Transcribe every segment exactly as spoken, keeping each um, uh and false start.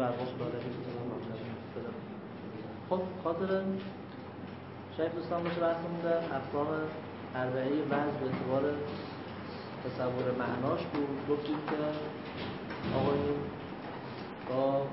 ارواح داره خب خاطر شاید دوستان باشه بحثمون در افرام اربعه وضع به اعتبار تصور معناش بود. گفتیم که آقایون با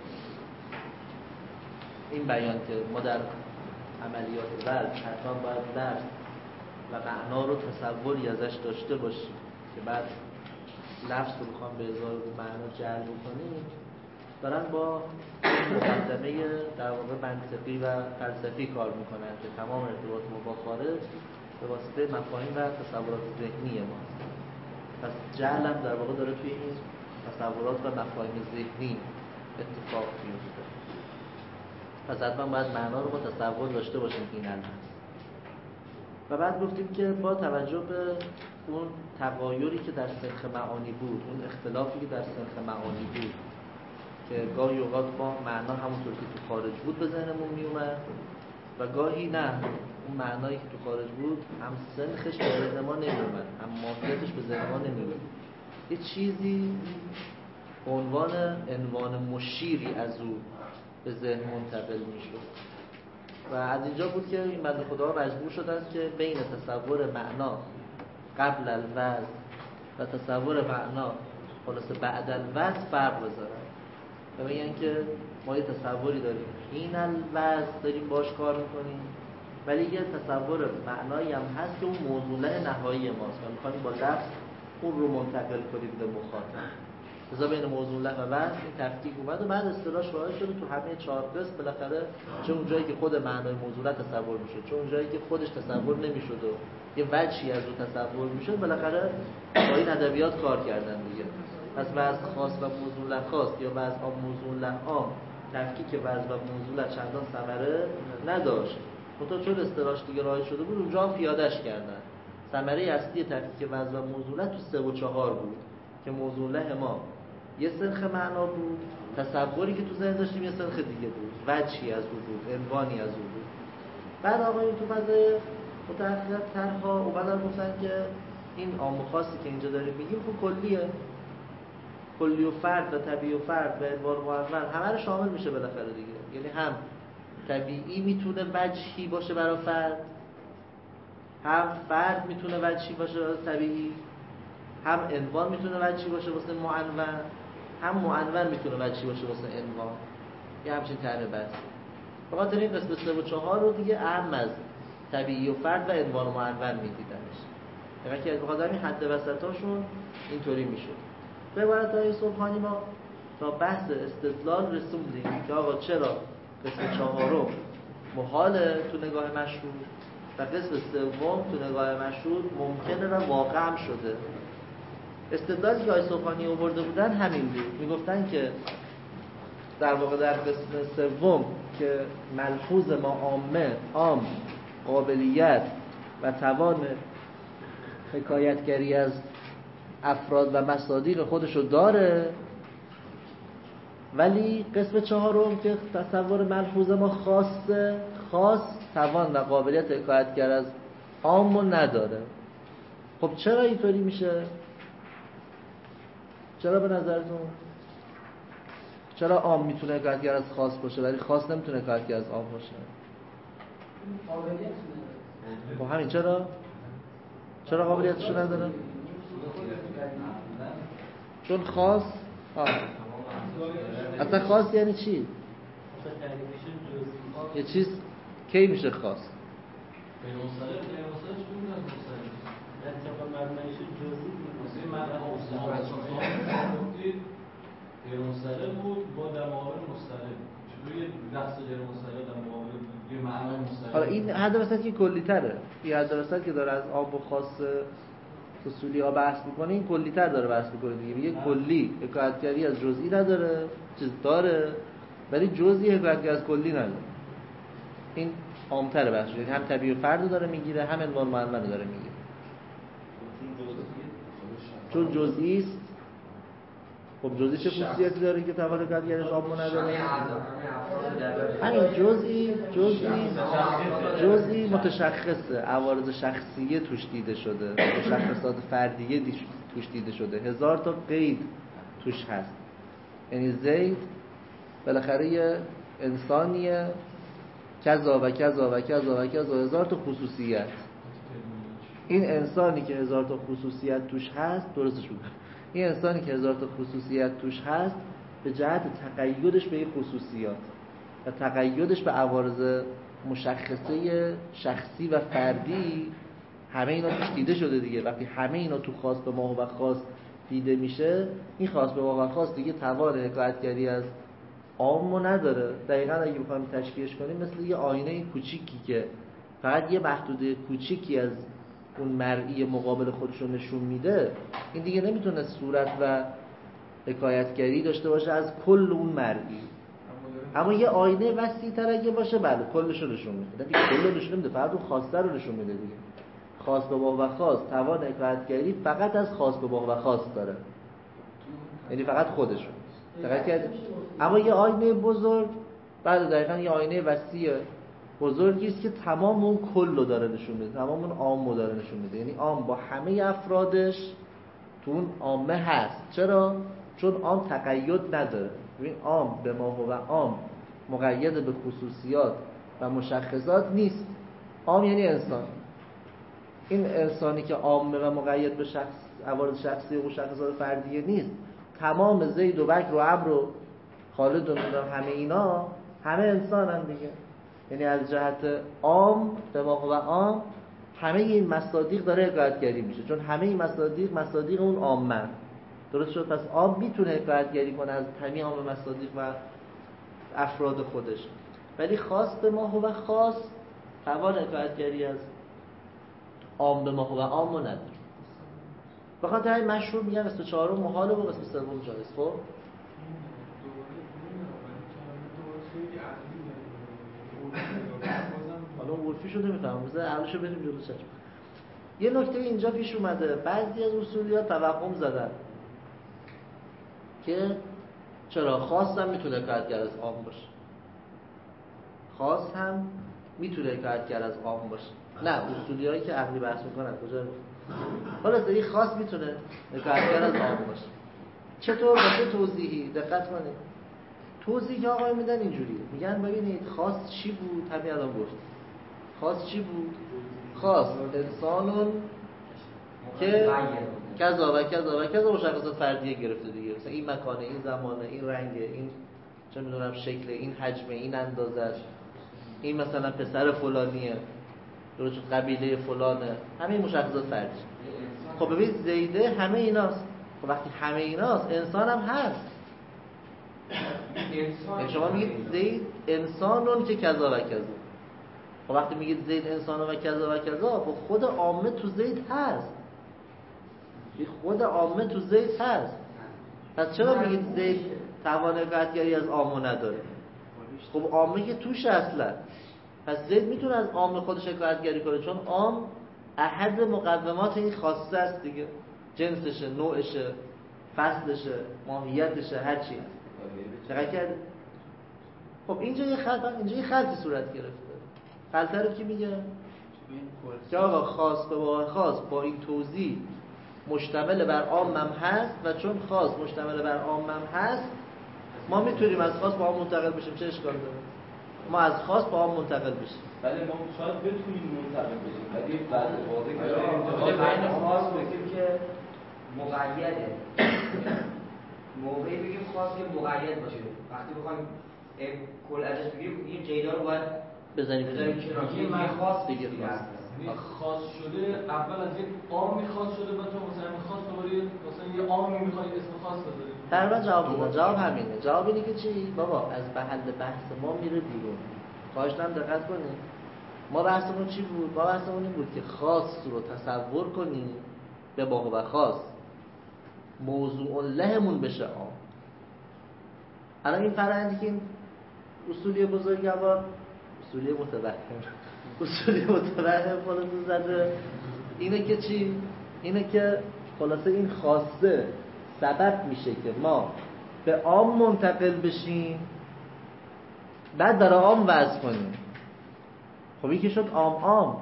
این بیان که ما در عملیات وضع حتما باید لفظ و معنا رو تصوری ازش داشته باشیم که بعد لفظ رو بخوام به ازای معنا جلب کنیم، دارن با مقدمه در واقع منطقی و فلسفی کار میکنن که تمام ارتباط ما با خارج به واسطه مفاهیم و تصورات ذهنی ما. پس جهل هم در واقع داره توی این تصورات و مفاهیم ذهنی اتفاق میفته. پس حتما باید معنا رو با تصور داشته باشیم که این الان هست. و بعد گفتیم که با توجه به اون تغایری که در سنخ معانی بود، اون اختلافی که در سنخ معانی بود که گاهی اوقات ما معنا همونطور که تو خارج بود به ذهنمون می اومد و گاهی نه، اون معنایی که تو خارج بود هم سنخش به ذهن ما نمی اومد، هم ماهیتش به ذهن ما نمی اومد. یه چیزی عنوان عنوان مشیری از او به ذهن منتقل می شد و از اینجا بود که این بنده خدا مجبور شدن که بین تصور معنا قبل الوضع و تصور معنا خلاصه بعد الوضع فرق بذارن و بگن که ما یه تصوری داریم این الوضع داریم باش کار میکنیم، ولی یه تصور معنایی هم هست که اون موضوع نهایی ماست و میخوایم با لفظ اون رو منتقل کنیم به مخاطب. لذا بین موضوع و وضع این تفکیک اومد و بعد اصطلاح شایع شده تو همه چهار قسم بالاخره، چه اون جایی که خود معنای موضوع تصور میشه، چه اون جایی که خودش تصور نمیشد و یه وجهی از اون تصور میشد، بالاخره با این ادبیات کار کردن دیگه. پس وضع خاص و موضوع خاص یا وضع عام موضوع عام تفکیک وضع و موضوع چندان ثمره نداشت. منتها چون اصطلاحش دیگه رایج شده بود اونجا هم پیاده‌اش کردن. ثمره اصلی تفکیک وضع و موضوع تو سه و چهار بود که موضوع ما یه سنخ معنا بود، تصوری که تو ذهن داشتیم یه سنخ دیگه بود، وجهی از اون بود، عنوانی از اون بود. بعد آقایون تو فضای متأخر ترها اومدن گفتن که این عام و خاصی که اینجا داریم میگیم خب کلیه، کلی و فرد و طبیعی و فرد و ادوار و معول همه رو شامل میشه بالاخره دیگه. یعنی هم طبیعی میتونه وجهی باشه برای فرد، هم فرد میتونه وجهی باشه برای طبیعی، هم عنوان میتونه وجهی باشه واسه معنون، هم معنون میتونه وجهی باشه واسه عنوان. یه همچین طرح بس. فقط این قسمت سه و چهار رو دیگه اهم از طبیعی و فرد و عنوان و معنون میدیدنش. یعنی که بخاطر همین حد وسطاشون اینطوری میشد. به عبارت‌های سبحانی ما تا بحث استدلال رسوندیم که آقا چرا قسم چهارم محاله تو نگاه مشهور و قسم سوم تو نگاه مشهور ممکنه و واقع هم شده. استدلالی که آقای سبحانی آورده بودن همین بود. میگفتن که در واقع در قسم سوم که ملفوظ ما عامه، عام، قابلیت و توان حکایتگری از افراد و مصادیق خودشو داره، ولی قسم چهارم که تصور ملفوظ ما خاصه، خاص توان و قابلیت حکایتگر از عامو نداره. خب چرا اینطوری میشه؟ چرا به نظرتون؟ چرا عام میتونه حکایتگر از خاص باشه ولی خاص نمیتونه حکایتگر از عام باشه؟ خب همین چرا؟ چرا قابلیتشو نداره؟ چون خاص آه. اصلا خاص یعنی چی؟ یه چیز کی میشه خاص؟ غیر مستقل بود با در مقابل مستقل. چطوری لفظ غیر مستقل در مقابل یه معنی مستقل؟ حالا این حد وسط که کلی تره. این حد وسط که داره از عام و خاص اصولی ها بحث میکنه، این کلی تر داره بحث میکنه دیگه. میگه کلی حکایتگری از جزئی نداره، چیز داره ولی جزئی حکایتگری از کلی نداره. این عام‌تره بحث. یعنی هم طبیعی و فرد داره میگیره، هم عنوان معنون داره میگیره. چون جزئی است. خب جزئی چه خصوصیتی داره که توان حکایتگری از عام نداره؟ همین جزئی جزئی جزئی متشخصه، عوارض شخصیه توش دیده شده، مشخصات فردیه توش دیده شده، هزار تا قید توش هست. یعنی زید بالاخره یه انسانیه کذا و کذا و کذا و کذا هزار تا خصوصیت. این انسانی که هزار تا خصوصیت توش هست، درستش بگم، این انسانی که هزار تا خصوصیت توش هست به جهت تقیدش به این خصوصیات و تقیدش به عوارض مشخصه شخصی و فردی، همه اینا توش دیده شده دیگه. وقتی همه اینا تو خاص به ما و خاص دیده میشه، این خاص به ما و خاص دیگه توان حکایتگری از عامو نداره. دقیقاً اگه بخوایم تشبیهش کنیم مثل یه آینه کوچیکی که فقط یه محدوده کوچیکی از اون مرئی مقابل خودش رو نشون میده، این دیگه نمیتونه صورت و حکایتگری داشته باشه از کل اون مرئی. اما یه آینه وسیع‌تر اگه باشه بله کلش رو نشون میده. دیگه کل رو نشون نمیده، فقط اون خواسته رو نشون میده دیگه. خاص به با و خاص، توان حکایتگری فقط از خاص به با و خاص داره، یعنی فقط خودشون دقیق کرد. اما یه آینه بزرگ بعد دقیقاً یه آینه وسیع بزرگی است که تمام اون کل رو داره نشون میده، تمام اون عام رو داره نشون میده. یعنی عام با همه افرادش تو اون عامه هست. چرا؟ چون عام تقید نداره. ببین عام به ما و عام مقید به خصوصیات و مشخصات نیست. عام یعنی انسان. این انسانی که عامه و مقید به شخص عوارض شخصی و مشخصات فردیه نیست. تمام زید و بکر و عمرو و خالد و همه اینا همه انسانن دیگه. یعنی از جهت عام به ما و عام همه این مصادیق داره حکایتگری میشه، چون همه این مصادیق مصادیق اون عامه. درست شد؟ پس عام میتونه حکایتگری کنه از تمام مصادیق و افراد خودش، ولی خاص به ما و خاص توان حکایتگری از عام به ما و عام نداره. بخاطر همین مشهور میگن قسم چهارم محاله و قسم سوم جایز. خب حالا عرفی شده میفهمم، بذار عقلشو بریم جلو چشم. یه نکته اینجا پیش اومده، بعضی از اصولیات توهم زدن که چرا خاص هم میتونه حکایتگر از عام باشه، خاص هم میتونه حکایتگر از عام باشه. نه اصولیایی که عقلی بحث میکنن کجا خلاص این خاص میتونه حکایتگر از عام باشه. چطور؟ با چه توضیحی؟ دقت کنید. توضیح که آقای میدن اینجوریه، میگن ببینید خاص چی بود؟ همین الان گفت خاص چی بود؟ خاص انسانون که کذا و کذا و کذا مشخصات فردیه گرفته دیگه. مثلا این مکانه، این زمانه، این رنگه، این چه میدونم شکل، این حجمه، این اندازش، این مثلا پسر فلانیه، درست قبیله فلانه، همه مشخصات فردی. خب ببین زیده همه ایناست. خب وقتی همه ایناست انسان هم هست. انسان شما میگید زید انسانون که کذا و کذا. خب وقتی میگید زید انسانون و کذا و کذا، خب خود عامه تو زید هست. خود عامه تو زید هست. پس چرا میگید زید توان حکایتگری از عامه نداره؟ خب عامه که توش اصلا. پس زید میتونه از عامه خودش حکایتگری کنه، چون عام احد مقومات این خاصه است دیگه. جنسشه، نوعشه، فصلشه، ماهیتشه، هر چی. چقدر کرد؟ خب اینجا یه خلط اینجا یه خلطی صورت گرفته. خلطه رو کی میگه؟ که آقا خاص به واقع خاص با این توضیح مشتمل بر عام هم هست و چون خاص مشتمل بر عام هم هست ما میتونیم از خاص به عام منتقل بشیم. چه اشکال داره؟ ما از خاص به عام منتقل بشیم. بله ما شاید بتونیم منتقل بشیم، ولی بعد واضحه که بین خاص بگیم که مقیده. موقعی بگیم خاص که مقید باشه. وقتی بخوایم کل ازش بگیم این قیدا رو باید بزنیم بزنیم کنار. این خاص دیگه هست. خاص شده اول از یک عامی خاص شده، بعد تو مثلا خاص دوباره مثلا یه عامی میخوای اسم خاص بذاری. تقریبا جواب بده. جواب همینه. جواب اینه که چی؟ بابا از محل بحث ما میره بیرون. خواهشاً دقت کنید. ما بحثمون چی بود؟ ما بحثمون این بود که خاص رو تصور کنیم به با و خاص موضوع لهمون بشه عام. الان این فرآیندی که این اصولی بزرگوار اصولی متوهم اصولی متوهم خلاصه زده اینه که چی؟ اینه که خلاصه این خاصه سبب میشه که ما به عام منتقل بشیم، بعد برای عام وضع کنیم. خب این که شد عام عام.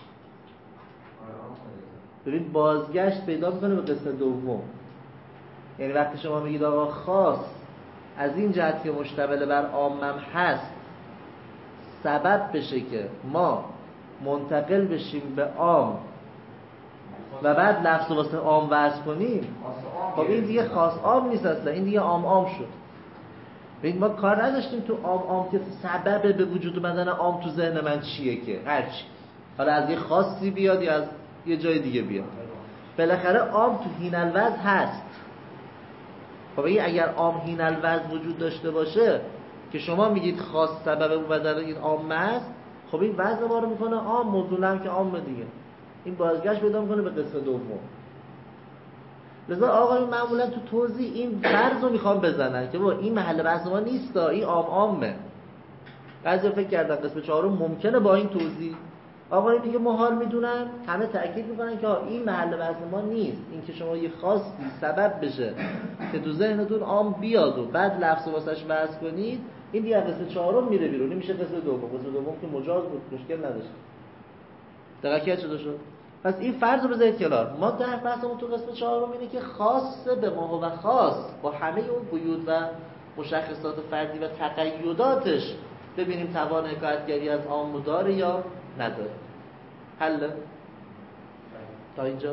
ببین بازگشت پیدا میکنه به قسم دوم. یعنی وقتی شما میگید آقا خاص از این جهت که مشتمل بر عامم هست سبب بشه که ما منتقل بشیم به عام و بعد لفظ واسه عام وضع کنیم، خب این دیگه خاص عام نیست اصلا، این دیگه عام عام شد. ببین ما کار نداشتیم تو عام عام که سبب به وجود اومدن عام تو ذهن من چیه که هرچی حالا از یه خاصی بیاد یا از یه جای دیگه بیاد، بالاخره عام تو حین الوضع هست. خب این اگر عام حین الوضع وجود داشته باشه که شما میگید خاص سبب اومدن این عام است، خب این وضع ما رو میکنه عام، موضوع هم که عام دیگه، این بازگشت پیدا میکنه به قسم دوم. لذا آقایون معمولا تو توضیح این فرض رو میخوام بزنن که با این محل بحث ما نیست، این عام عامه. بعضی فکر کردن قسم چهارم ممکنه با این توضیح آقایون دیگه محال میدونن، همه تأکید میکنن که این محل بحث ما نیست. این که شما یه خاصی سبب بشه که تو ذهنتون عام بیاد و بعد لفظ واسش وضع کنید، این دیگه قسم چهارم میره بیرون، میشه قسم دوم. قسم دوم که مجاز بود، مشکل نداشت. دقیقاً چطور شد؟ پس این فرض رو بذارید کنار. ما در بحثمون تو قسم چهارم اینه که خاص به ما و خاص با همه اون قیود و مشخصات فردی و تقیداتش ببینیم توان حکایتگری از عام داره یا نداره. حل تا اینجا.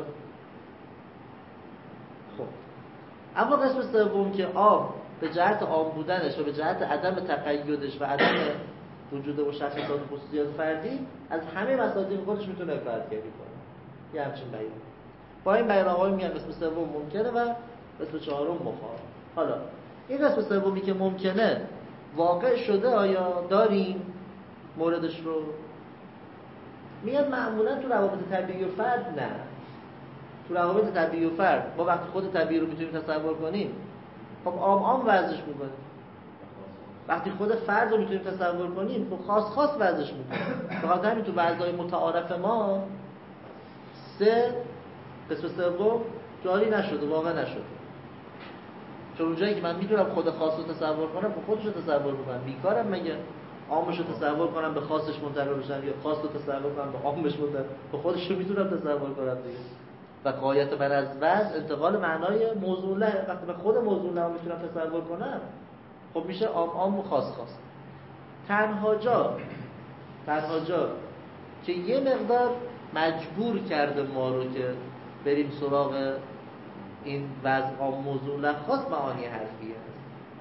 خب اما قسم سوم که عام به جهت عام بودنش و به جهت عدم تقیدش و عدم وجود مشخصات خصوصیات فردی از همه مصادیق خودش میتونه حکایتگری کنه. یه همچین بیان. با این بیان آقای میگن قسم سوم ممکنه و قسم چهارم مخالف. حالا این قسم سومی که ممکنه واقع شده آیا داریم موردش رو؟ میاد معمولا تو روابط طبیعی و فرد نه. تو روابط طبیعی و فرد ما وقتی خود طبیعی رو میتونیم تصور کنیم، خب عام عام وضعش میکنیم. وقتی خود فرد رو میتونیم تصور کنیم، خب خاص خاص وضعش میکنیم. بخاطر همین تو وضعای متعارف ما سه قسم سوم جاری نشده، واقع نشده. چون اونجایی که من میتونم خود خاص رو تصور کنم، خب خودش رو تصور کنم. بیکارم مگه عامش رو تصور کنم به خاصش منتقل بشم یا خاص رو تصور کنم به عامش منتقل، به خودش رو میتونم تصور کنم دیگه. و غایت من از وضع انتقال معنای موضوع له. وقتی به خود موضوع له میتونم تصور کنم، خب میشه عام عام و خاص خاص. تنها جا تنها جا که یه مقدار مجبور کرده ما رو که بریم سراغ این وضع عام موضوع له خاص معانی حرفیه هست.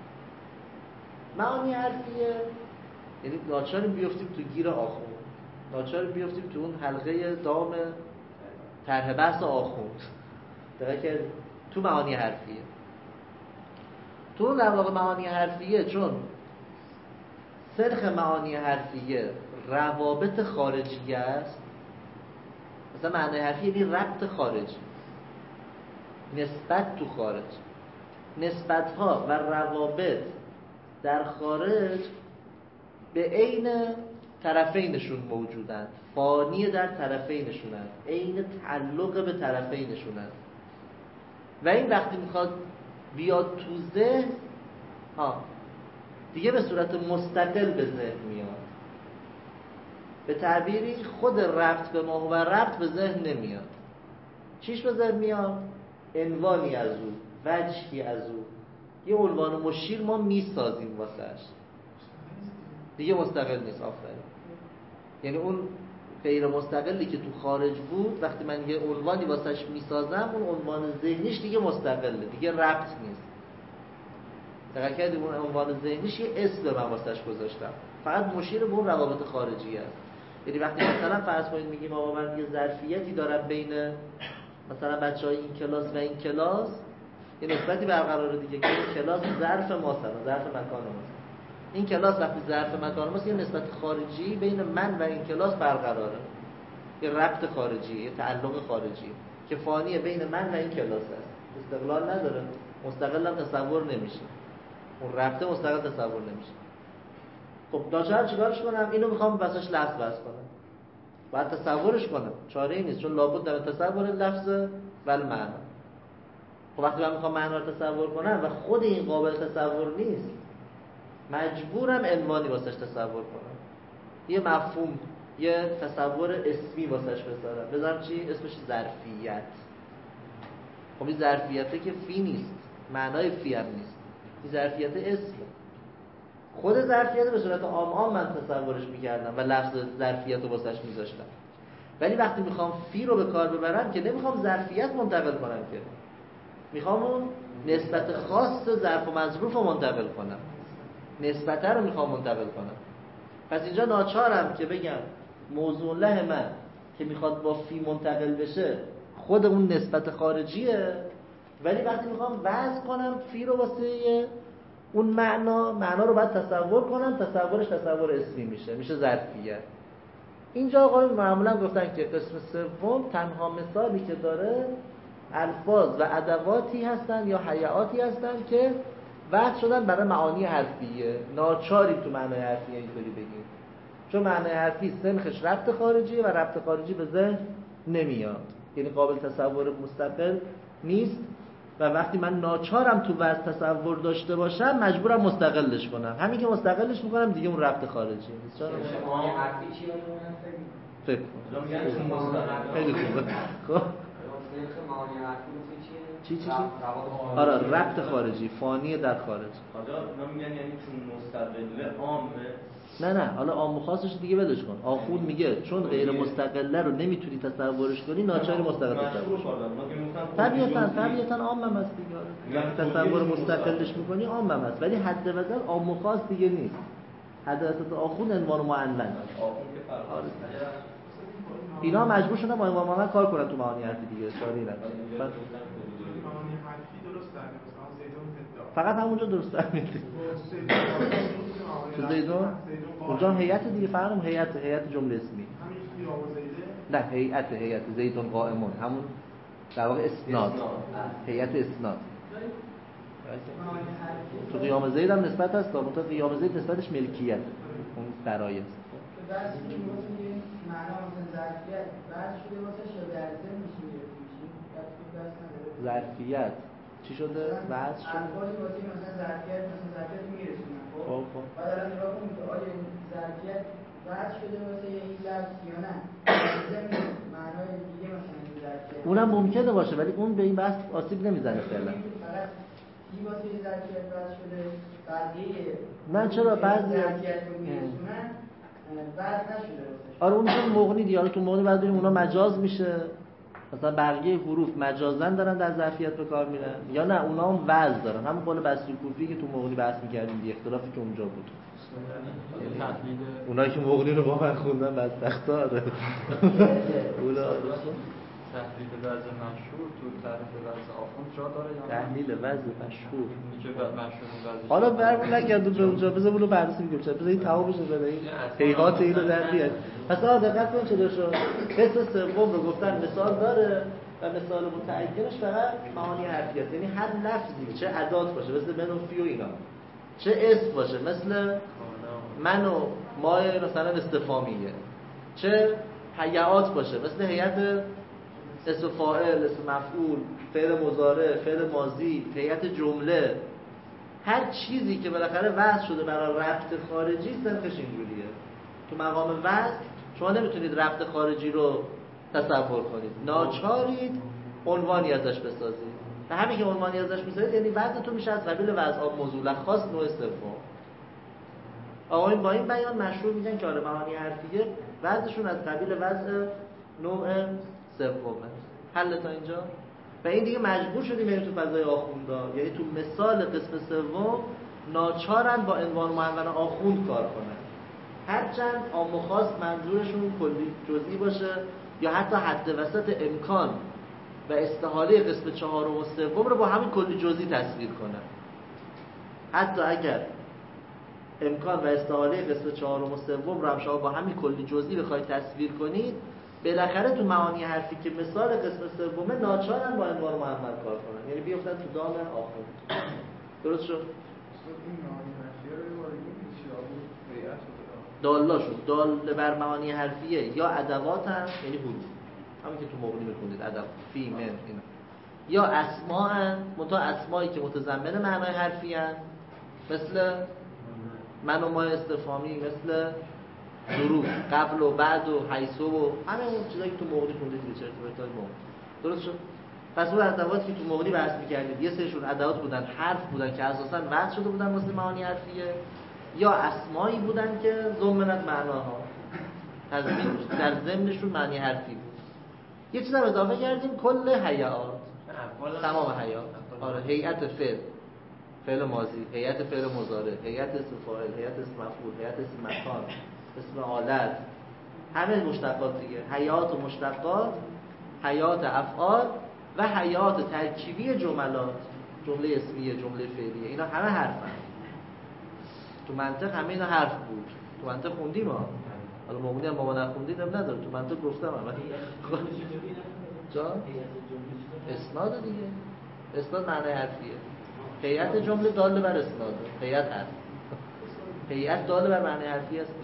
معانی حرفیه یعنی ناچار بیفتیم تو گیر آخوند، ناچار بیفتیم تو اون حلقه دام طرح بحث آخوند. دقیقا که تو معانی حرفیه، تو در واقع معانی حرفیه، چون سرخ معانی حرفیه روابط خارجی است. مثلا معنی حرفی یعنی ربط خارجی، نسبت تو خارج، نسبت ها و روابط در خارج به عین طرفینشون موجودند، فانی در طرفینشونند، عین تعلق به طرفینشونند. و این وقتی میخواد بیاد تو ذهن ها دیگه به صورت مستقل به ذهن میاد. به تعبیری خود ربط به ما و ربط به ذهن نمیاد. چیش به ذهن میاد؟ عنوانی از او، وجهی از او، یه عنوان مشیر ما میسازیم واسش، دیگه مستقل نیست. آفرین. یعنی اون غیر مستقلی که تو خارج بود وقتی من یه عنوانی واسش میسازم، اون عنوان ذهنیش دیگه مستقله، دیگه ربط نیست. دقیقاً کردیم اون عنوان ذهنیش یه اسم من واسش گذاشتم، فقط مشیر به اون روابط خارجی است. یعنی وقتی مثلا فرض کنید میگیم آقا من یه ظرفیتی دارم بین مثلا بچهای این کلاس و این کلاس، یه نسبتی برقراره دیگه که این کلاس ظرف ماست، ظرف مکان ماست. این کلاس وقتی ظرف مکان ماست، یه نسبت خارجی بین من و این کلاس برقراره، یه ربط خارجی، یه تعلق خارجی که فانیه بین من و این کلاس است. استقلال نداره، مستقل هم تصور نمیشه، اون ربطه مستقل تصور نمیشه. خب ناچار چیکارش کنم؟ اینو میخوام واسش لفظ بس کنم، باید تصورش کنم، چاره ای نیست، چون لابد در تصور لفظ ول معنا. خب وقتی من میخوام معنا رو تصور کنم و خود این قابل تصور نیست، مجبورم عنوانی واسش تصور کنم، یه مفهوم، یه تصور اسمی واسش بذارم. بذارم چی؟ اسمش ظرفیت. خب این ظرفیته که فی نیست، معنای فی هم نیست. این ظرفیت اسمه. خود ظرفیت به صورت عام عام من تصورش میکردم و لفظ ظرفیت رو واسش میذاشتم، ولی وقتی میخوام فی رو به کار ببرم که نمیخوام ظرفیت منتقل کنم، که میخوام اون نسبت خاص ظرف و مظروف رو منتقل کنم، نسبت رو میخوام منتقل کنم. پس اینجا ناچارم که بگم موضوع له من که میخواد با فی منتقل بشه خود اون نسبت خارجیه، ولی وقتی میخوام وضع کنم فی رو واسه اون معنا، معنا رو باید تصور کنم، تصورش تصور اسمی میشه، میشه ظرفیت. اینجا آقایون معمولا گفتن که قسم سوم تنها مثالی که داره الفاظ و ادواتی هستن یا هیئاتی هستن که وضع شدن برای معانی حرفیه. ناچاریم تو معنای حرفیه اینطوری بگیم، چون معنای حرفی سنخش ربط خارجیه و ربط خارجی به ذهن نمیاد، یعنی قابل تصور مستقل نیست و وقتی من ناچارم تو وضع تصور داشته باشم مجبورم مستقلش کنم. همین که مستقلش میکنم دیگه اون ربط خارجیه نیست. چرا معانی حرفی چی فکر خیلی خوبه. خب معانی حرفی چی چی چی؟ آره ربط خارجی، فانی در خارج. حالا اونا میگن یعنی چون مستقله عامه. نه نه حالا عام و خاصش دیگه ولش کن. آخون میگه چون غیر مستقله رو نمیتونی تصورش کنی ناچاری مستقل تصورش کنی. طبیعتاً طبیعتاً عام هم هست دیگه. وقتی تصور مستقلش میکنی عام هم هست، ولی حد وزن عام و خاص دیگه نیست. حد وسط آخون عنوان معلل. آخون که فرق اینا مجبور شدن با عنوان معلل کار کنن تو معانی حرفی دیگه، چاری نداره. فقط همونجا درست در میاد. تو زیدون اونجا هیئت دیگه، فرقم هیئت هیئت جمله اسمی. نه هیئت هیئت زیدون قائمون همون در واقع اسناد، هیئت اسناد. تو قیام زید هم نسبت هست، اون تو قیام زید نسبتش ملکیت اون درایه است. بس این میگه معنا مثلا ظرفیت بعد شده واسه شده ارزه میشه میشه ظرفیت چی شده؟ بعد شده الفاظی واسه مثلا ظرفیت مثلا ظرفیت میرسونن. خب خب بعد الان نگاه کنید که آیا این ظرفیت بعد شده واسه این لفظ یا نه، ضمن معنای دیگه مثلا این ظرفیت اونم ممکنه باشه، ولی اون به این بحث آسیب نمیزنه فعلا. فقط این واسه ظرفیت بعد شده بقیه نه چرا بعضی ظرفیت رو میرسونن بعد نشده واسه. آره اون چون مغنی دیاره تو مغنی بعد بریم اونا مجاز میشه، مثلا بقیه حروف مجازن دارن در ظرفیت به کار میرن یا نه اونا هم وزن دارن، همون قول بسری کوفی که تو مغنی بحث میکردیم دی اختلافی که اونجا بود. اونایی که مغنی رو با من خوندن بدبختا داره. اولا تحلیل وضع مشهور تو تعریف وضع آخوند جا داره یا تحلیل وضع مشهور میگه مشهور وضع حالا برمون نگردون به اونجا، بذار اونو بررسی میگم چرا بذار این تمامش رو بده، این هیئات اینو در بیاد. پس آقا دقت کن چه شد. قسم سوم رو گفتن مثال داره و مثال متعینش فقط معانی حرفیه، یعنی هر لفظی چه ادات باشه مثل من و فی و اینا، چه اسم باشه مثل من و ما مثلا استفهامیه، چه هیئات باشه مثل هیئت اسم فاعل، اسم مفعول، فعل مضارع، فعل ماضی، هیئت جمله، هر چیزی که بالاخره وضع شده برای ربط خارجی سنخش اینجوریه. تو مقام وضع شما نمیتونید ربط خارجی رو تصور کنید، ناچارید عنوانی ازش بسازید و همین که عنوانی ازش میسازید یعنی وضعتون میشه از قبیل وضع موضوع خاص نوع سوم. آقایون با این بیان مشهور میگن که آره معانی حرفیه وضعشون از قبیل وضع نوع سومه. حل تا اینجا و این دیگه مجبور شدیم یعنی تو فضای آخوندا، یعنی تو مثال قسم سوم ناچارن با عنوان معنون آخوند کار کنن، هرچند عام و خاص منظورشون کلی جزئی باشه یا حتی حد وسط امکان و استحاله قسم چهارم و سوم رو با همین کلی جزئی تصویر کنن. حتی اگر امکان و استحاله قسم چهارم و سوم رو هم شما با همین کلی جزئی بخواید تصویر کنید، بالاخره تو معانی حرفی که مثال قسم سومه ناچارن با عنوان محمد کار کنن، یعنی بیافتن تو دام آخر. درست شد؟ دالا شد. دال بر معانی حرفیه یا ادوات هم یعنی حروف، همین که تو مغنی میخوندید ادب فی من اینا، یا اسماء هم منتها اسمایی که متضمن معنای حرفی هم مثل من و ما استفهامی، مثل ظروف قبل و بعد و حیث و همه اون چیزایی که تو مغنی خوندید دیگه چرت و پرتای مغنی. درست شد؟ پس اون ادواتی که تو مغنی بحث می‌کردید یه سریشون ادوات بودن حرف بودن که اساساً وضع شده بودن واسه معانی حرفیه، یا اسمایی بودن که ضمنت معناها تضمین در ضمنشون معنی حرفی بود. یه چیز هم اضافه کردیم کل حیات، تمام حیات. آره هیئت فعل، فعل ماضی، هیئت فعل مضارع، هیئت اسم فاعل، هیئت اسم مفعول، هیئت اسم مکان، اسم آلت، همه مشتقات دیگه، حیات و مشتقات، حیات افعال و حیات ترکیبی جملات، جمله اسمیه، جمله فعلیه، اینا همه حرفن. تو منطق همه اینا حرف بود. تو منطق خوندیم ها. حالا مبنی هم با ما نخوندید هم نداره، تو منطق گفتم هم جا اسناد دیگه، اسناد معنی حرفیه. هیئت جمله دال بر اسناد، هیئت حرف، هیئت دال بر معنی حرفی است.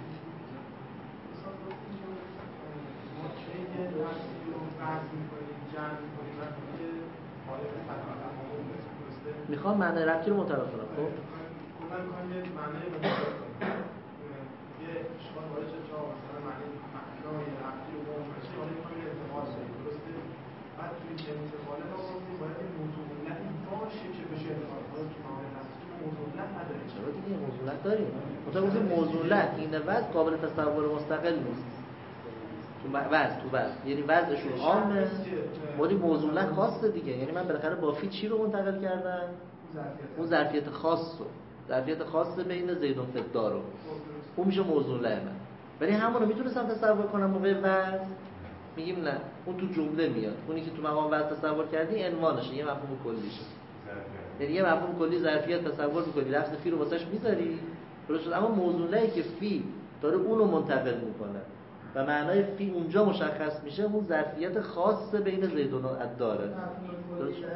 میخوام معنی ربطی رو مطابق کنم. خب کلا کانیه معنی مطابق کنم یه اشکال وارد شد جا مثلا معنی معنای ربطی رو باید باشه ولی کانیه انتقال شد درسته؟ بعد توی که انتقاله ما بازیم باید این موضوعیتی باشه که بشه انتقال حالا تو معنی ربطی موضوعیت نداره. چرا دیگه موضوعیت داریم؟ مطابق گفتیم موضوعیت این وضع قابل تصور مستقل نیست. تو وضع تو وضع یعنی وضعشون عامه ولی موضوعیت خاصه دیگه. یعنی من بالاخره با فی چی رو منتقل کردم؟ اون ظرفیت خاص رو، ظرفیت خاص بین زید و فدار رو، اون میشه موضوع من. ولی همون رو میتونستم تصور کنم موقع وضع، میگیم نه اون تو جمله میاد، اونی که تو مقام وضع تصور کردی عنوانشه، یه مفهوم کلیشه. یعنی یه مفهوم کلی ظرفیت تصور میکنی، لفظ فی رو واسش میذاری درست شد، اما موضوعی که فی داره اون رو منتقل میکنه و معنای فی اونجا مشخص میشه، اون ظرفیت خاص بین زید و داره. درست شد.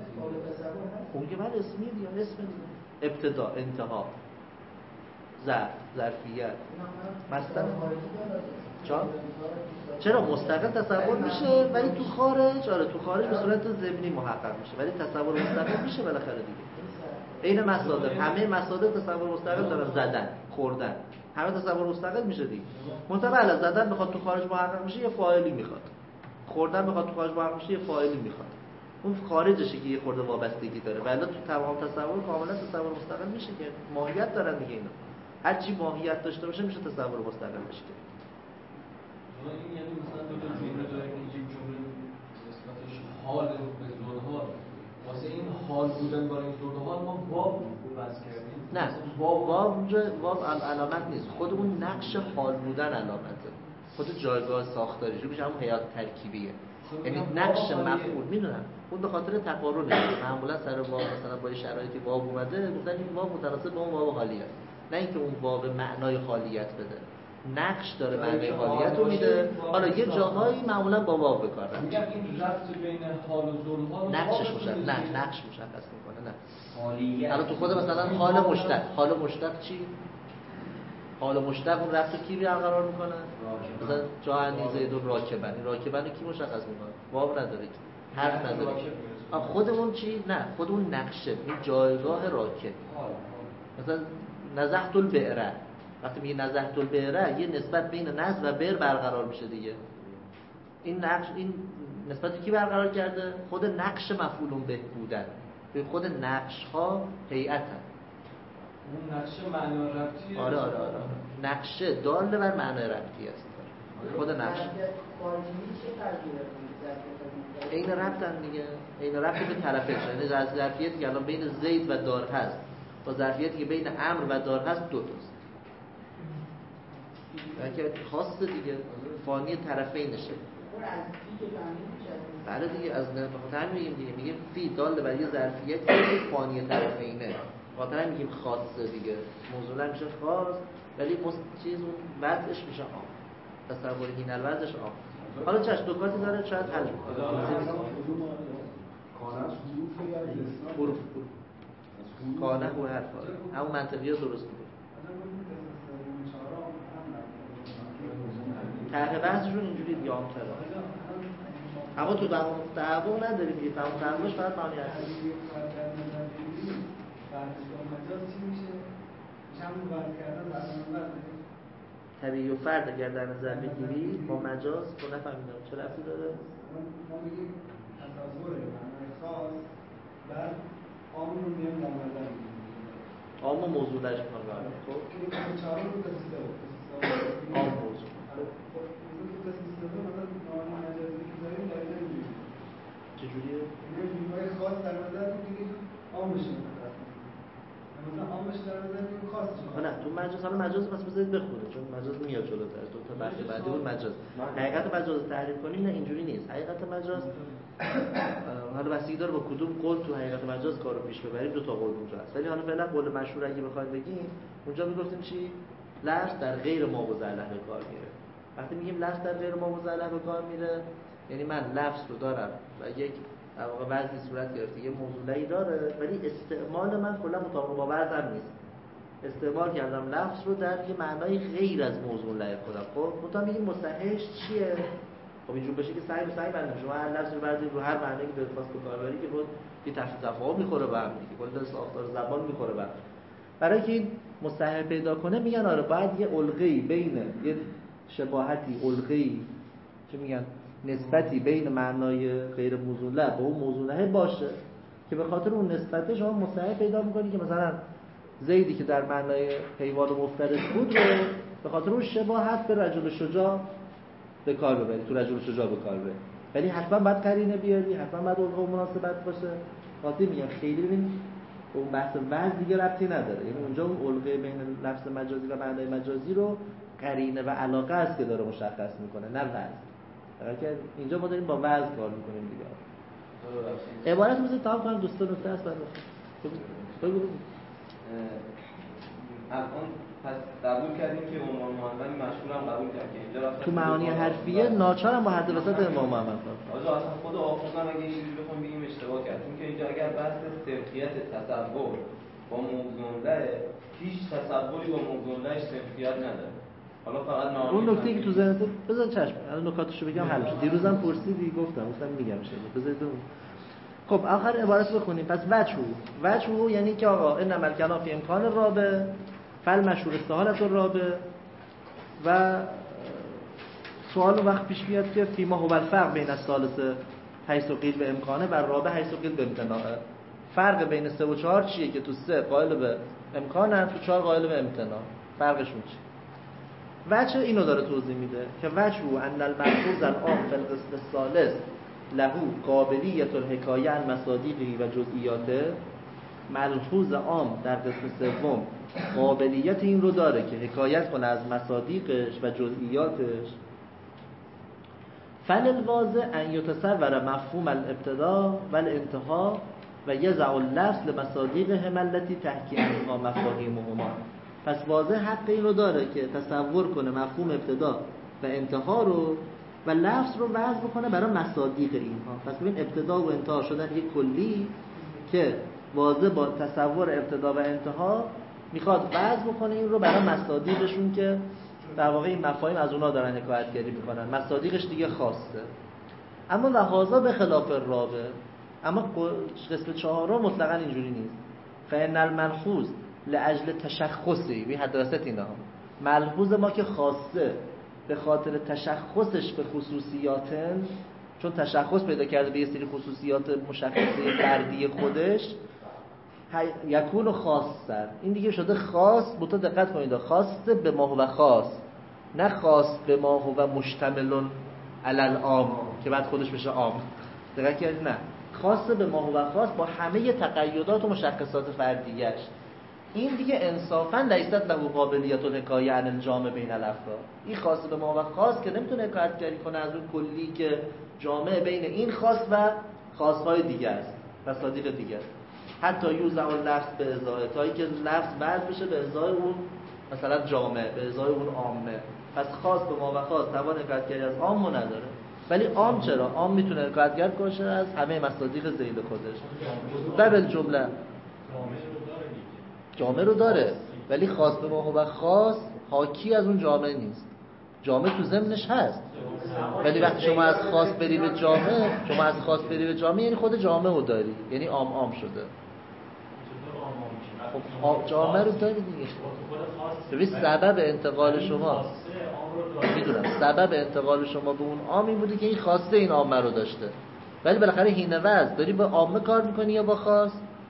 اون که من اسمی دیگه، اسم دیگه، ابتدا، انتها، ظرف، ظرفیت، مصدر. چرا؟ چرا مستقل تصور میشه ولی تو خارج، آره تو خارج به صورت ضمنی محقق میشه، ولی تصور مستقل میشه بالاخره دیگه. این مصادر، همه مصادر تصور مستقل دارن، زدن، خوردن، همه تصور مستقل میشه دیگه. منتها زدن بخواد تو خارج محقق میشه یه فاعلی میخواد، خوردن بخواد تو خارج محقق میشه یه فاعلی میخواد. اون خارجشه که یه خورده وابستگی داره، ولی تو تمام تصور کاملا تصور مستقل میشه که ماهیت دارن دیگه اینا. هر چی ماهیت داشته باشه میشه تصور مستقل بشه. این یعنی مثلا دو تا جمله داره که یک جمله نسبتش حال به ذوالحال، واسه این حال بودن برای این ذوالحال ما باب وضع کردیم. نه باب باب باب علامت نیست، خود اون نقش حال بودن علامته، خود جایگاه ساختاریش رو میشه همون حیات ترکیبیه. یعنی نقش مفعول میدونم اون به خاطر تقارنه، معمولا سر واو مثلا با شرایطی واو اومده گفتن این واو متناسب با اون واو حالیه، نه اینکه اون واو معنای حالیت بده، نقش داره معنای حالیت رو میده. حالا یه جاهایی معمولا با واو بکارن. میگم این ربط بین حال و ذوالحال نقشش مشخص، نه نقش مشخص میکنه، نه حالیت. حالا تو خود مثلا حال مشتق، حال مشتق چی؟ حال مشتق اون ربط کی برقرار میکنه؟ مثلا جاءنی زید راکبن، این راکبن کی مشخص میکنه؟ واو نداره، حرف نداره. خود اون چی؟ نه خود اون نقشه، این جایگاه راکب. مثلا نزحت البئر، وقتی میگه نزحت البئر یه نسبت بین نز و بئر برقرار میشه دیگه. این نقش، این نسبتی کی برقرار کرده؟ خود نقش مفعول به بودن. خود نقش ها هیئتن. اون نقشه معنی ربطی. آره آره آره نقشه دال بر معنی ربطی است. خود نقش این ربطن دیگه، این ربطی به طرفش، یعنی ظرفیتی که الان بین زید و دار هست با ظرفیتی که بین امر و دار هست دو تاست. یعنی خاص دیگه، فانی طرفینشه. بله دیگه، از بخاطر میگیم دیگه، میگیم فی دال بر یه ظرفیتی که فانی طرفینه، بخاطر میگیم خاصه دیگه، موضوعا میشه خاص ولی مست چیز اون وضعش میشه عام، تصور این الوضعش عام. حالا چش دکاتی داره شاید حل کنه. حروف کانه و حرف همون منطقی ها درست میگه. طرح بحثشون اینجوری دیگه عام‌تره. اما تو تمام دعوا نداریم دیگه، تمام دعواش فقط معنی هست. طبیعی و فرد اگر در نظر بگیری با مجاز، با نفهمیدم چه ربطی داره؟ ما میگیم تصوره بعد عام رو میام در نظر میگیریم عام و موضوعش میکنم خب که این چهارم رو کسی سه عام موضوع تو کسی سه مثلا نوع مجازی که داریم دقیقا اینجوری چجوریه؟ یه جوریهای خاص در نظر میگیریم عام بشه مثلا عامش در نظر میگیریم خاص شه نه تو مجاز حالا مجاز پس بذارید بخونه چون مجاز میاد جلوتر تو تا بخش بعدی بود مجاز حقیقت مجاز تعریف کنیم نه اینجوری نیست حقیقت مجاز حالا بستگی داره با کدوم قول تو حقیقت مجاز کارو پیش ببریم دو تا قول اونجا هست ولی حالا فعلا قول مشهور اگه بخواید بگیم اونجا میگفتیم چی لفظ در غیر ماوضع له به کار میره وقتی میگیم لفظ در غیر ماوضع له به کار میره یعنی من لفظ رو دارم و یک در واقع وضعی صورت گرفته یه موضوعی داره ولی استعمال من کلا مطابق با وضعم نیست استعمال کردم لفظ رو در یه معنای غیر از موضوع لایق خودم خب منتها میگیم مصححش چیه خب اینجور بشه که سعی سعی بندیم شما هر لفظی رو بردارید رو هر معنی که درخواست به کار ببرید که بود یه تفسیر تفاهم میخوره به هم دیگه کلا ساختار زبان میخوره به هم برای که این مصحح پیدا کنه میگن آره باید یه الغه‌ای بین یه شباهتی الغه‌ای چه میگن نسبتی بین معنای غیر موضوع له با اون موضوع له باشه که به خاطر اون نسبته شما مصحح پیدا میکنی که مثلا زیدی که در معنای حیوان مفترس بود رو به خاطر اون شباهت به رجل شجاع به کار ببری تو رجل شجاع به کار ببری ولی حتما باید قرینه بیاری حتما باید الغه و مناسبت باشه خاطر میگم خیلی ببین اون بحث وضع دیگه ربطی نداره یعنی اونجا اون الغه بین لفظ مجازی و معنای مجازی رو قرینه و علاقه است که داره مشخص میکنه نه وضع درست که اینجا ما داریم با وضع کار میکنیم دیگه عبارت بزنید تا کنم دوستان نکته است برای بگو الان پس قبول کردیم که عنوان محمد مشهور هم قبول کردیم که اینجا تو معانی حرفیه ناچارم با حد وسط امام محمد آجا اصلا خود آخوندم اگه اینجوری بخوام بگیم اشتباه کرد چون که اینجا اگر بحث صرفیت تصور با موضوعه هیچ تصوری با موضوعش صرفیت نداره حالا فقط معانی اون نکته که تو ذهنت بذار چشم الان نکاتشو بگم حل میشه دیروزم پرسیدی گفتم گفتم میگم چه بذارید اون خب آخر عبارت بخونیم پس وجهو وجهو یعنی که آقا ان عمل کلام فی امکان رابع فل مشهور استحالت الرابع و سوال وقت پیش میاد که فیما هو الفرق بین الثالث حیث قیل به امکانه و رابع حیث قیل به امتناعه فرق بین سه و چهار چیه که تو سه قائل به امکانن تو چهار قائل به امتناع فرقشون چیه وجه اینو داره توضیح میده که وجهو ان الملفوظ العام فی القسم الثالث له قابلیت الحکایه عن مصادیقه و جزئیاته ملفوظ عام در قسم سوم قابلیت این رو داره که حکایت کنه از مصادیقش و جزئیاتش فللواضح ان یتصور مفهوم الابتدا و الانتها و یضع اللفظ لمصادیقهم التي تحکی عنها مفاهیمهما پس واضح حق این رو داره که تصور کنه مفهوم ابتدا و انتها رو و لفظ رو وضع بکنه برای مصادیق اینها پس ببین ابتدا و انتها شدن یک کلی که واضح با تصور ابتدا و انتها میخواد وضع بکنه این رو برای مصادیقشون که در واقع این مفاهیم از اونا دارن حکایتگری میکنن مصادیقش دیگه خاصه اما لحاظا به خلاف الرابع اما قسم چهارم مطلقا اینجوری نیست فإن الملحوظ لاجل تشخصی بی حداثت اینا ملحوظ ما که خاصه به خاطر تشخصش به خصوصیاتن چون تشخص پیدا کرده به یه سری خصوصیات مشخصه فردی خودش یکون خاص‌تر این دیگه شده خاص بوتا دقت کنید خاص به ما هو خاص نه خاص به ما هو مشتمل علی العام که بعد خودش بشه عام دقت کردید نه خاص به ما هو خاص با همه تقیدات و مشخصات فردیش این دیگه انصافا لیست له قابلیت الحکایه عن الجامع بین الافراد این خاص به ما و خاص که نمیتونه حکایتگری کنه از اون کلی که جامع بین این خاص و خاصهای دیگه است و صادق دیگه است حتی یوزع اللفظ به ازای تایی که لفظ وضع بشه به ازای اون مثلا جامع به ازای اون عامه پس خاص به ما و خاص توان حکایتگری از عام نداره ولی عام چرا عام میتونه حکایتگر کنه از همه مصادیق ذیل خودش در بالجمله جامعه رو داره ولی خاص به ما و خاص حاکی از اون جامعه نیست جامعه تو ضمنش هست ولی وقتی شما از خاص بری به جامعه شما از خاص بری به جامعه یعنی خود جامعه رو داری یعنی عام عام شده خب جامعه رو داری دیگه ببین سبب انتقال شما میدونم سبب انتقال شما به اون عام این بوده که این خواسته این عامه رو داشته ولی بالاخره حین وضع داری با عامه کار میکنی یا با خاص؟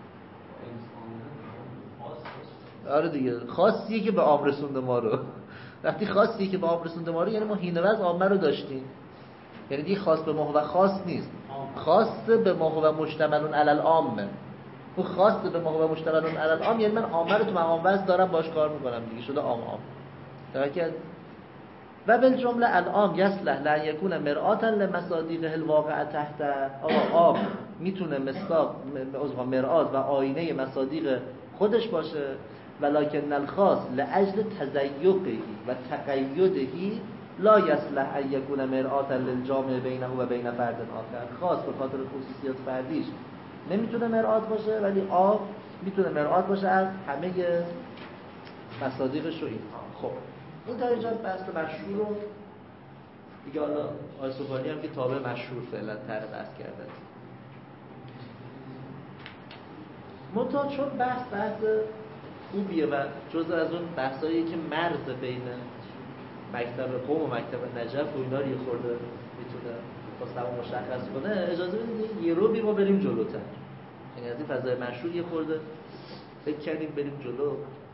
آره دیگه، خاصیه که به عام رسونده ما رو. وقتی خاصیه که به عام رسونده ما رو یعنی ما حین وضع عامه رو داشتیم، یعنی دیگه خاص به ما و خاص نیست، خاص به ما و مشتمل علی العامه. اون خاص به ما و مشتمل علی العام یعنی من عامه رو تو مقام وضع دارم باش کار میکنم دیگه، شده عام عام. درکه و بالجمله العام یصلح لن یکون مرآتا لمصادیقه الواقعه تحت. آقا عام میتونه مصداق مرآت و آینه مصادیق خودش باشه، ولکن الخاص لاجل تزیقه و تقیده لا یصلح ان یکون مرآتا للجامع بینه و بین فرد آخر. خاص به خاطر خصوصیات فردیش نمیتونه مرآت باشه، ولی عام میتونه مرآت باشه از همه مصادیقش و اینها. خب این تا اینجا بحث مشهور رو دیگه، حالا آقای سوفانی هم که تابع مشهور فعلا تر بحث کرده. منتها چون بحث بحث خوبیه و جزء از اون بحثایی که مرز بین مکتب قم و مکتب نجف و اینا رو یه خورده میتونه باستم مشخص کنه، اجازه بدید یه رو بی ما بریم جلوتر. یعنی از این فضای مشهور یه خورده فکر کردیم بریم جلو.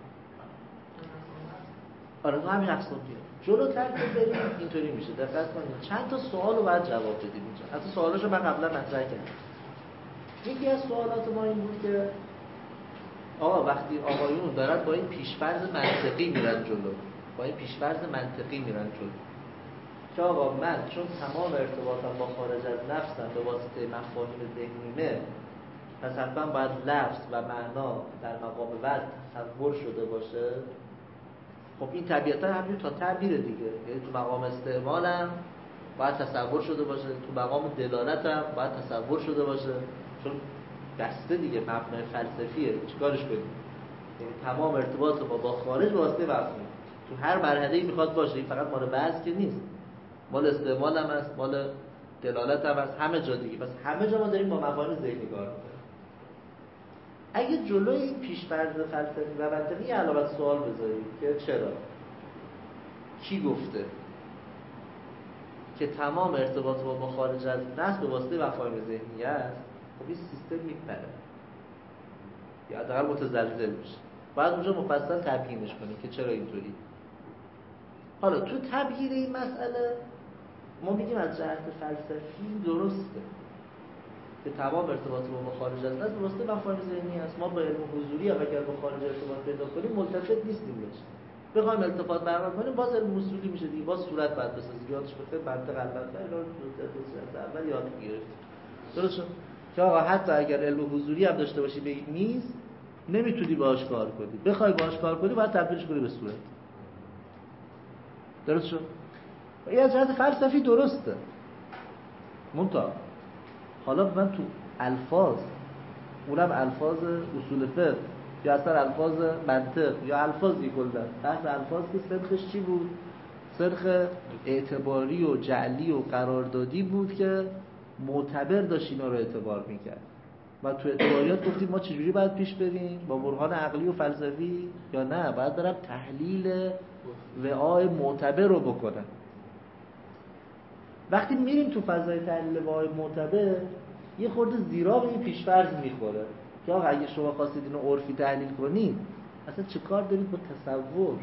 آره تو همین اقسام بیاد جلوتر که بریم اینطوری میشه. دقت کنید چند تا سوال رو باید جواب بدیم اینجا. حتی سوالاشو من قبلا مطرح کردم. یکی از سوالات ما این بود که آقا وقتی آقایون دارن با این پیشفرض منطقی میرن جلو، با این پیشفرض منطقی میرن جلو که آقا من چون تمام ارتباطم با خارج از نفسم به واسطه مفاهیم ذهنیمه، پس حتما باید لفظ و معنا در مقام وضع تصور شده باشه. خب این طبیعتا همین تا تعبیره دیگه، یعنی تو مقام استعمالم باید تصور شده باشه، تو مقام دلالتم باید تصور شده باشه، چون بسته دیگه مبنای فلسفیه. چیکارش کنیم؟ یعنی تمام ارتباط ما با خارج واسطه مفهوم تو هر مرحله‌ای میخواد باشه. این فقط مال وضع که نیست، مال استعمال هم هست، مال دلالت هم هست، همه جا دیگه. پس همه جا ما داریم با مفاهیم ذهنی کار میکنیم. اگه جلوی این پیش‌فرض فلسفی و منطقی علامت سوال بذاریم که چرا؟ کی گفته که تمام ارتباط ما با خارج از نفس به واسطه مفاهیم ذهنی است؟ خب این سیستم میپره یا حداقل متزلزل میشه. بعد اونجا مفصل تبیینش کنیم که چرا اینطوری. حالا تو تبیین این مسئله ما میگیم از جهت فلسفی درسته که تمام ارتباط ما با خارج از نفس به واسطه مفاهیم ذهنی است. ما با علم حضوری هم اگر با خارج ارتباط پیدا کنیم ملتفت نیستیم بهش. بخوایم التفات برقرار کنیم باز علم اصولی میشه دیگه، باز صورت بعد بسازیم. یادش بخیر منطق البته اینا رو تو اول یاد گرفتیم. درست شد که آقا حتی اگر علم حضوری هم داشته باشی به یک میز نمیتونی باهاش کار کنی، بخوای باهاش کار کنی باید تبدیلش کنی به صورت. درست شد؟ این از جهت فلسفی درسته. منتها حالا من تو الفاظ، اونم الفاظ اصول فقه یا اصلا الفاظ منطق یا الفاظی کلا، بحث الفاظ که سرخش چی بود؟ سرخ اعتباری و جعلی و قراردادی بود که معتبر داشت اینا رو اعتبار میکرد. و تو اعتباریات گفتیم ما چجوری باید پیش بریم؟ با برهان عقلی و فلسفی یا نه باید برم تحلیل وعای معتبر رو بکنم. وقتی میریم تو فضای تحلیل وعای معتبر یه خورده زیرا به این پیشفرض میخوره که آقا اگه شما خواستید اینو عرفی تحلیل کنید اصلا چه کار دارید با تصور؟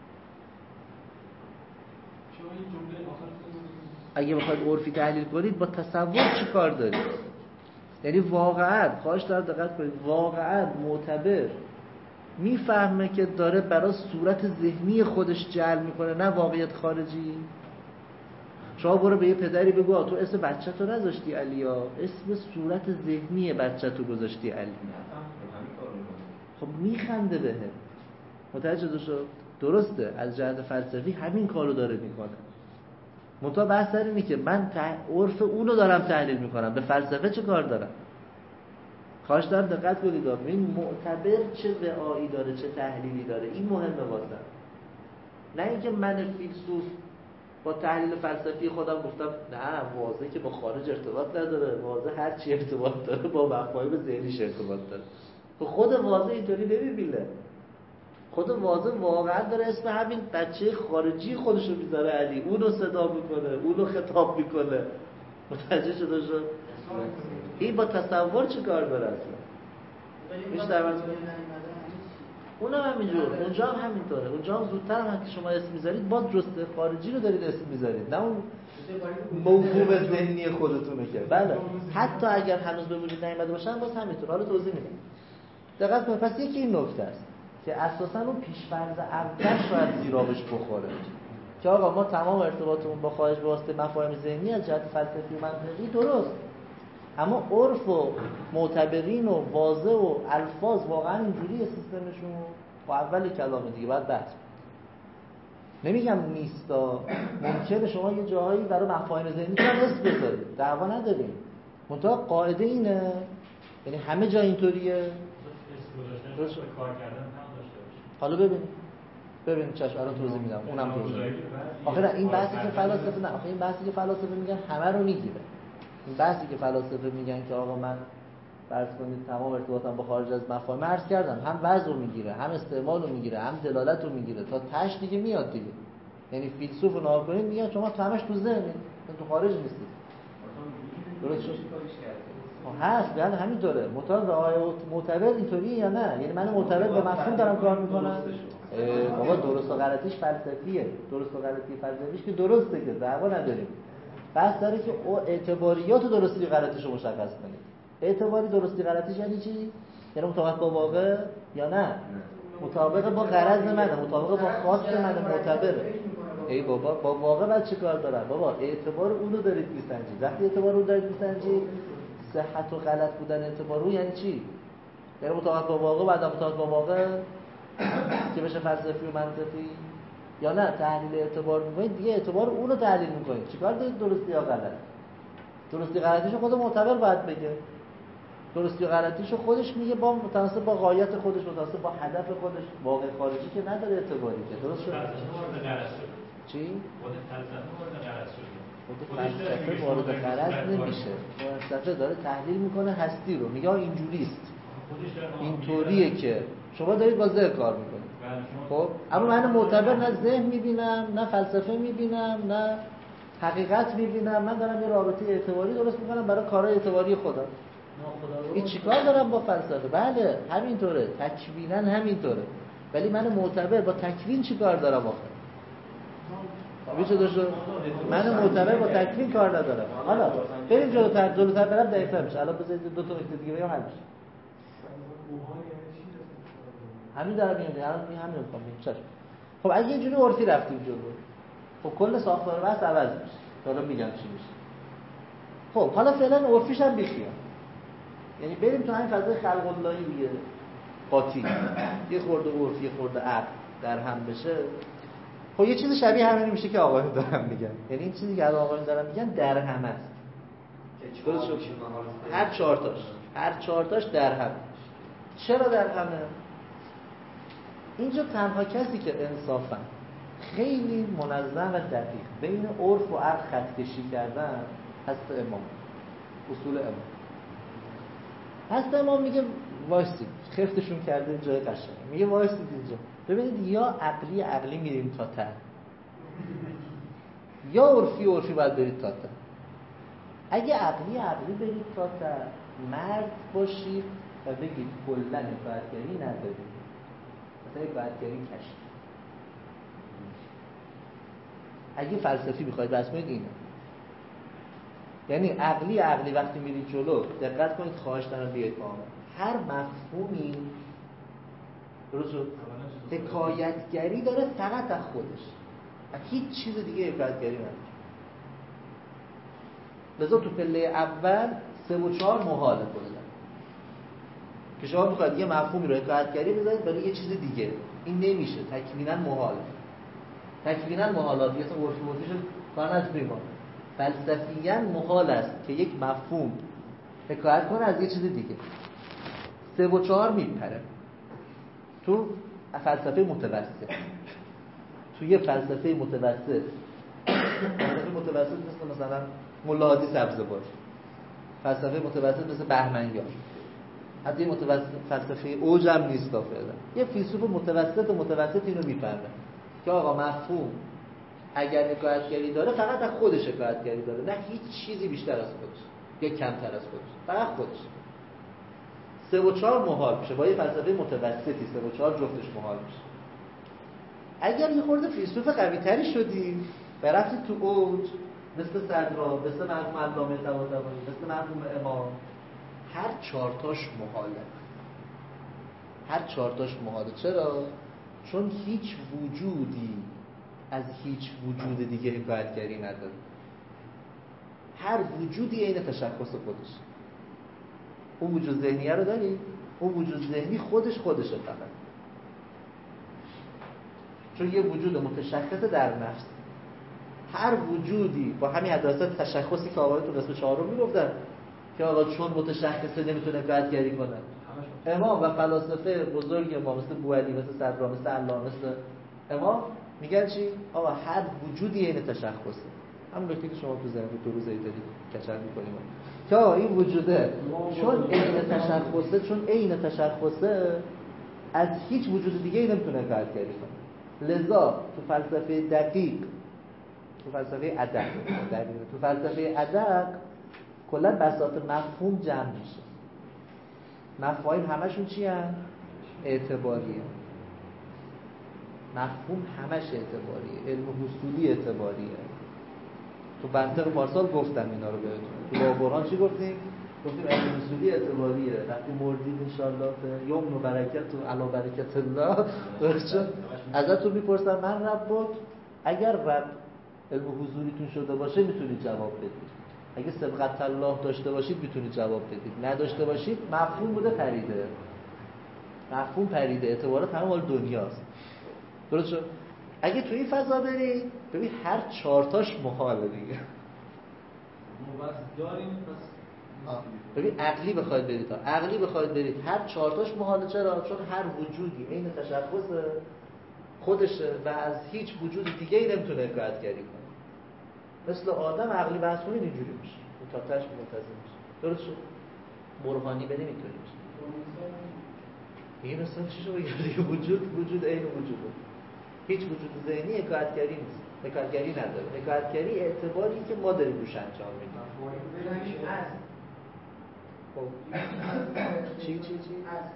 اگه بخواید عرفی تحلیل کنید با تصور چی کار دارید؟ یعنی واقعا خواهش دارم دقت کنید، واقعا معتبر میفهمه که داره برای صورت ذهنی خودش جعل میکنه نه واقعیت خارجی. شما برو به یه پدری بگو تو اسم بچه تو نذاشتی علیا، اسم صورت ذهنی بچه تو گذاشتی علی. خب میخنده بهه. متوجه شد؟ درسته از جهت فلسفی همین کارو داره میکنه. منتها بحث سر اینه که من عرف اونو دارم تحلیل میکنم، به فلسفه چه کار دارم؟ خواهش دارم دقت کنید این معتبر چه وعایی داره چه تحلیلی داره، این مهمه واسه. نه اینکه من فیلسوف با تحلیل فلسفی خودم گفتم نه واضحه که با خارج ارتباط نداره، واضح هر چی ارتباط داره با مفاهیم ذهنیش ارتباط داره. خود واضح اینطوری نمیبینه. خود واضح واقعا داره اسم همین بچه خارجی خودشو میذاره علی، اونو صدا میکنه، اونو خطاب میکنه. متوجه شده شد؟ این با تصور چه کار داره اصلا؟ بیشتر من اونم همینجور، اونجا هم همینطوره. اونجا هم زودتر هم که شما اسم میذارید باز جسته خارجی رو دارید اسم میذارید، نه اون موهوم ذهنی خودتونه که بله. حتی اگر هنوز به وجود نیامده باشن باز همینطور. حالا توضیح میدم. دقت کنید. پس یکی این نکته است که اساسا اون پیش‌فرض اول شاید زیرابش بخوره که آقا ما تمام ارتباطمون با خارج به واسطه مفاهیم ذهنی از جهت فلسفی و منطقی درست، اما عرف و معتبرین و واضح و الفاظ واقعا اینجوریه سیستمشون با اول کلام دیگه بعد بحث. نمیگم نیستا، ممکنه شما یه جاهایی برای مفاهیم ذهنی هم اسم بذارید، دعوا نداریم، منتها قاعده اینه، یعنی همه جا اینطوریه. درست کار کردن هم داشته باشه. حالا ببینید ببینید چشم الان توضیح میدم، اونم توضیح میدم. آخه نه این بحثی که فلاسفه نه آخه این بحثی که فلاسفه میگن همه رو میگیره. این بحثی که فلاسفه میگن که آقا من فرض کنید تمام ارتباطم با خارج از مفاهیم عرض کردم، هم وضع رو میگیره، هم استعمال رو میگیره، هم دلالت رو میگیره، تا تاش دیگه میاد دیگه. یعنی فیلسوف و نگاه کنید میگن شما تو همش تو ذهنید، تو خارج نیستید. درست شد؟ هست بله همینطوره. مطابق راه معتبر اینطوریه یا نه؟ یعنی من معتبر با مفهوم دارم کار میکنم. بابا درست و غلطیش فلسفیه. درست و غلطی فلسفیش که درسته که دعوا نداریم. بحث داره که او اعتباریات و درستی غلطیش رو مشخص کنید. اعتباری درستی غلطیش یعنی چی؟ یعنی مطابق با واقع یا نه؟ مطابق با غرض منه، مطابق با خواست منه، معتبره. ای بابا با واقع بعد چه کار دارن؟ بابا اعتبار اون رو دارید میسنجید. وقتی اعتبار اون دارید میسنجید، صحت و غلط بودن اعتبار اون یعنی چی؟ یعنی مطابق با واقع بعد مطابق با واقع که بشه فلسفی و منطقی یا نه تحلیل اعتبار میکنید دیگه اعتبار اون رو تحلیل میکنید. چیکار دارید درستی یا غلط؟ درستی غلطیشو خود معتبر باید بگه. درستی و غلطیشو خودش میگه با متناسب با غایت خودش، متناسب با هدف خودش. واقع خارجی که نداره اعتباری که. درست شد؟ چی؟ خود فلسفه وارد غرض شده. خود فلسفه وارد غرض نمیشه. فلسفه داره تحلیل میکنه هستی رو، میگه اینجوریست، اینطوریه که شما دارید با ذهن کار میکنید. خب اما من معتبر نه ذهن میبینم، نه فلسفه میبینم، نه حقیقت میبینم. من دارم یه رابطه اعتباری درست میکنم برای کارهای اعتباری خودم. این چیکار دارم با فلسفه؟ بله همینطوره، تکوینا همینطوره. ولی من معتبر با تکوین چیکار دارم آخه؟ میشه داشته من معتبر با تکوین کار ندارم. حالا بریم جلوتر جلوتر برم دقیق‌تر میشه. الان بذارید دو تا نکته دیگه بگم حل میشه. همین دارم میگم الان همین رو میگم. چشم. خب اگه اینجوری عرفی رفتیم جلو، خب کل ساختار بحث عوض میشه. حالا میگم چی میشه. خب حالا فعلا عرفیش هم بیخیال. یعنی بریم تو همین فضای خلق اللهی دیگه قاطی. یه خورده عرف یه خورده عقل در هم بشه. خب یه چیز شبیه همین میشه که آقایون دارن میگن. یعنی این چیزی که آقایون دارن میگن در هم است. درست شد؟ هر چهار تاش هر چهار تاش در هم. چرا در همه؟ اینجا تنها کسی که انصافا خیلی منظم و دقیق بین عرف و عقل خط کشی کردن هست امام. اصول امام هست. امام میگه وایسید، خفتشون کرده جای قشنگ، میگه وایسید اینجا ببینید یا عقلی عقلی میریم تا ته یا عرفی عرفی باید برید تا ته. اگه عقلی عقلی برید تا ته مرد باشید و بگید کلن حکایتگری ندارید، مثلا حکایتگری کشت. اگه فلسفی بخواید بحث کنید اینه، یعنی عقلی عقلی وقتی میرید جلو دقت کنید، خواهش دارم بیاید با من هر مفهومی درست شد حکایتگری داره فقط از خودش و هیچ چیز دیگه حکایتگری نداره. لذا تو پله اول سه و چهار محاله کلا که شما بخواید یه مفهومی رو حکایتگری بذارید برای یه چیز دیگه، این نمیشه، تکوینا محاله. تکوینا محالات یه اصلا عرفی عرفیش کار نداریم. فلسفیاً محال است که یک مفهوم حکایت کنه از یه چیز دیگه. سه و چهار میپره تو فلسفه متوسط. تو یه فلسفه متوسط فلسفه متوسط مثل مثلا ملا حادی سبزوار، فلسفه متوسط مثل بهمنیار، حتی یه متوسط فلسفه اوج هم نیست فعلا. یه فیلسوف متوسط و متوسط اینو میفهمه که آقا مفهوم اگر حکایتگری داره فقط از خودش حکایتگری داره، نه هیچ چیزی بیشتر از خودش. یا کمتر از خودش، فقط خودش. سه و چهار محال میشه، با یه فلسفه متوسطی سه و چهار جفتش محال میشه. اگر یه خورده فیلسوف قوی تری شدی و رفتی تو اوج، مثل صدرا، مثل مرحوم علامه طباطبایی، مثل مرحوم امام، هر چهارتاش محاله. هر چهارتاش محاله. چرا؟ چون هیچ وجودی از هیچ وجود دیگه حکایتگری نداره. هر وجودی عین تشخص خودش. اون وجود ذهنیه رو داری؟ اون وجود ذهنی خودش خودشه فقط. چون یه وجود متشخص در نفس. هر وجودی با همین حداثت تشخصی که آقای تو قسم چهارم میگفتن که آقا چون متشخصه نمیتونه حکایتگری کنه. امام و فلاسفه بزرگ ما مثل بوعلی، مثل صدرا، مثل علامه، مثل امام میگن چی؟ آقا هر وجودی عین تشخصه. همون نکته که شما تو ذهن تو روز ایتالی کچل می‌کنیم که آقا این وجوده چون عین تشخصه، چون عین تشخصه از هیچ وجود دیگه ای نمیتونه حکایتگری کنه. لذا تو فلسفه دقیق، تو فلسفه ادب، تو فلسفه ادب کلا بساط مفهوم جمع میشه. مفاهیم همشون چی هست؟ اعتباریه. مفهوم همش اعتباریه. علم حصولی اعتباریه. تو منطق پارسال گفتم اینا رو بهتون. تو قرآن چی گفتیم؟ گفتیم علم حصولی اعتباریه. وقتی مردید انشالله به یوم و برکت و علا برکت الله درست ازتون میپرسن من رب بود، اگر رب علم حضوریتون شده باشه میتونید جواب بدید. اگه سبقت الله داشته باشید میتونید جواب بدید، نداشته باشید مفهوم بوده پریده. مفهوم پریده، اعتبارات همه مال دنیاست. درست شد؟ اگه تو این فضا بری ببین هر چهارتاش محاله دیگه. ما بس داریم پس ببین عقلی بخواید برید، عقلی بخواید برید هر چهارتاش محاله. چرا؟ چون هر وجودی عین تشخص خودشه و از هیچ وجود دیگه ای نمیتونه حکایتگری کنه. مثل آدم عقلی بحث کنید اینجوری میشه، تا تاش منتظم میشه. درست شد؟ برهانی بده اینطوری میشه. این مثلا چی شو بگید؟ وجود وجود عین وجوده. هیچ وجود ذهنی حکایتگری نیست. حکایتگری نداره. حکایتگری اعتباری که ما داریم روش انجام میدیم. خب چی چی چی؟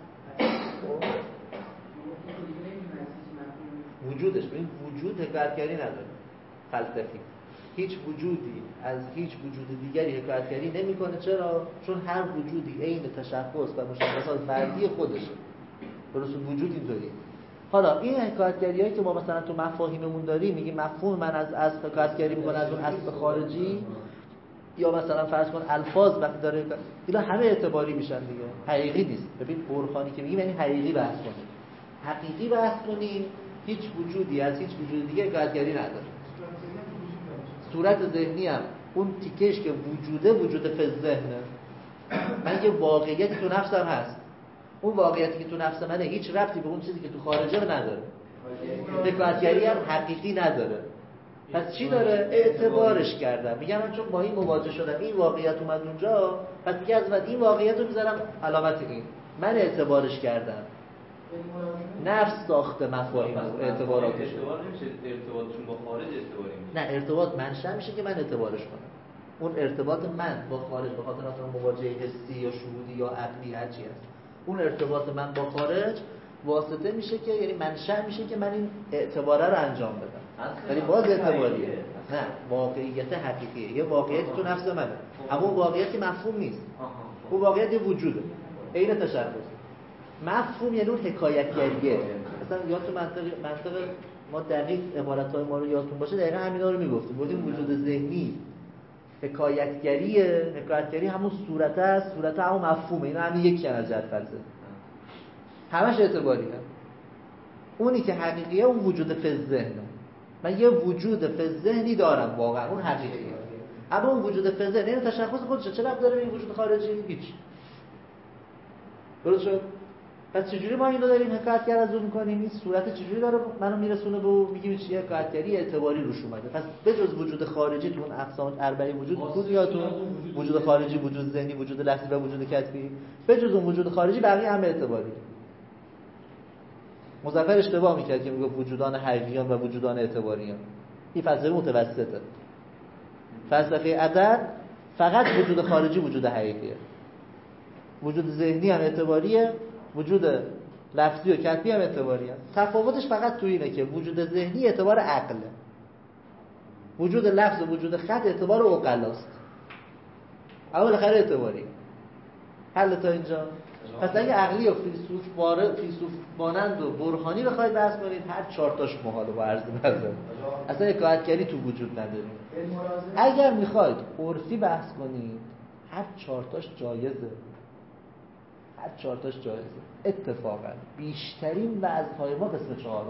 وجودش، ببین وجود حکایتگری نداره. فلسفی هیچ وجودی از هیچ وجود دیگری حکایتگری نمیکنه. چرا؟ چون هر وجودی عین تشخص و مشخصات فردی خودشه. درست وجود اینطوریه. حالا این حکایتگریایی که ما مثلا تو مفاهیممون داریم، میگیم مفهوم من از اصل حکایتگری میکنه از اون اصل خارجی، یا مثلا فرض کن الفاظ وقتی داره، اینا همه اعتباری میشن دیگه، حقیقی نیست. ببین برهانی که میگیم یعنی حقیقی بحث کنیم. حقیقی بحث کنیم هیچ وجودی از هیچ وجود دیگه حکایتگری نداره. صورت ذهنی هم اون تیکش که وجوده وجود فی ذهنه. من یه واقعیتی تو نفسم هست، اون واقعیتی که تو نفس منه هیچ ربطی به اون چیزی که تو خارجه نداره. حکایتگری هم حقیقی نداره. پس چی داره؟ اعتبارش کردم. میگم من چون با این مواجه شدم، این واقعیت اومد اونجا، پس دیگه از بعد این واقعیت رو میذارم علامت این. من اعتبارش کردم. نفس ساخته مفاهیم رو، اعتباراتش. اعتبار نمیشه ارتباطشون با خارج اعتباری میشه. نه، ارتباط منشأ میشه که من اعتبارش کنم. اون ارتباط من با خارج به خاطر مثلا مواجهه حسی یا شهودی یا عقلی هر چی هست، اون ارتباط من با خارج واسطه میشه که یعنی منشأ میشه که من این اعتباره رو انجام بدم. ولی باز اعتباریه. نه، واقعیت حقیقیه. یه واقعیت تو نفس منه. اما اون واقعیتی مفهوم نیست. اون واقعیت وجوده. عین تشخص. مفهوم یعنی اون حکایتگریه. مثلا یادتون منطق منطق ما دقیق عبارت‌های ما رو یادتون باشه، دقیقاً همینا رو میگفتیم. گفتیم وجود ذهنی حکایتگریه. حکایتگری همون صورت است، صورت همون مفهومه. اینا همین یکی از جهت فلسفه. همش اعتباریه. اونی که حقیقیه اون وجود فی ذهنه. من یه وجود فی ذهنی دارم واقعا، اون حقیقیه. اما اون وجود فی ذهن این تشخص خودشه. چه ربطی داره به این وجود خارجی؟ هیچ. درست شد؟ پس چجوری ما اینو داریم حکایتگر از اون می‌کنیم؟ این صورت چجوری داره منو میرسونه به میگیم چیه حکایتگری اعتباری روش اومده. پس بجز وجود خارجی تو اون اقسام اربعه وجود بود یا تو وجود خارجی، وجود ذهنی، وجود لفظی و وجود کتبی، بجز اون وجود خارجی بقیه همه اعتباری. مظفر اشتباه میکرد که میگفت وجودان حقیقیان و وجودان اعتباریان. این فلسفه متوسطه. فلسفه ادب فقط وجود خارجی وجود حقیقیه، وجود ذهنی هم اعتباریه، وجود لفظی و کتبی هم اعتباریه. تفاوتش فقط تو اینه که وجود ذهنی اعتبار عقله، وجود لفظ و وجود خط اعتبار عقلاست. اول خیلی اعتباری. حل تا اینجا. پس اگه عقلی و فیلسوف وارد فیلسوف مانند و برهانی بخواید بحث کنید، هر چهار تاش محاله با عرض نظر. اصلا حکایتگری تو وجود نداره. اگر میخواید عرفی بحث کنید، هر چهار تاش جایزه. هر چهار تاش جایزه. اتفاقا بیشترین وعظهای ما قسم چهارم.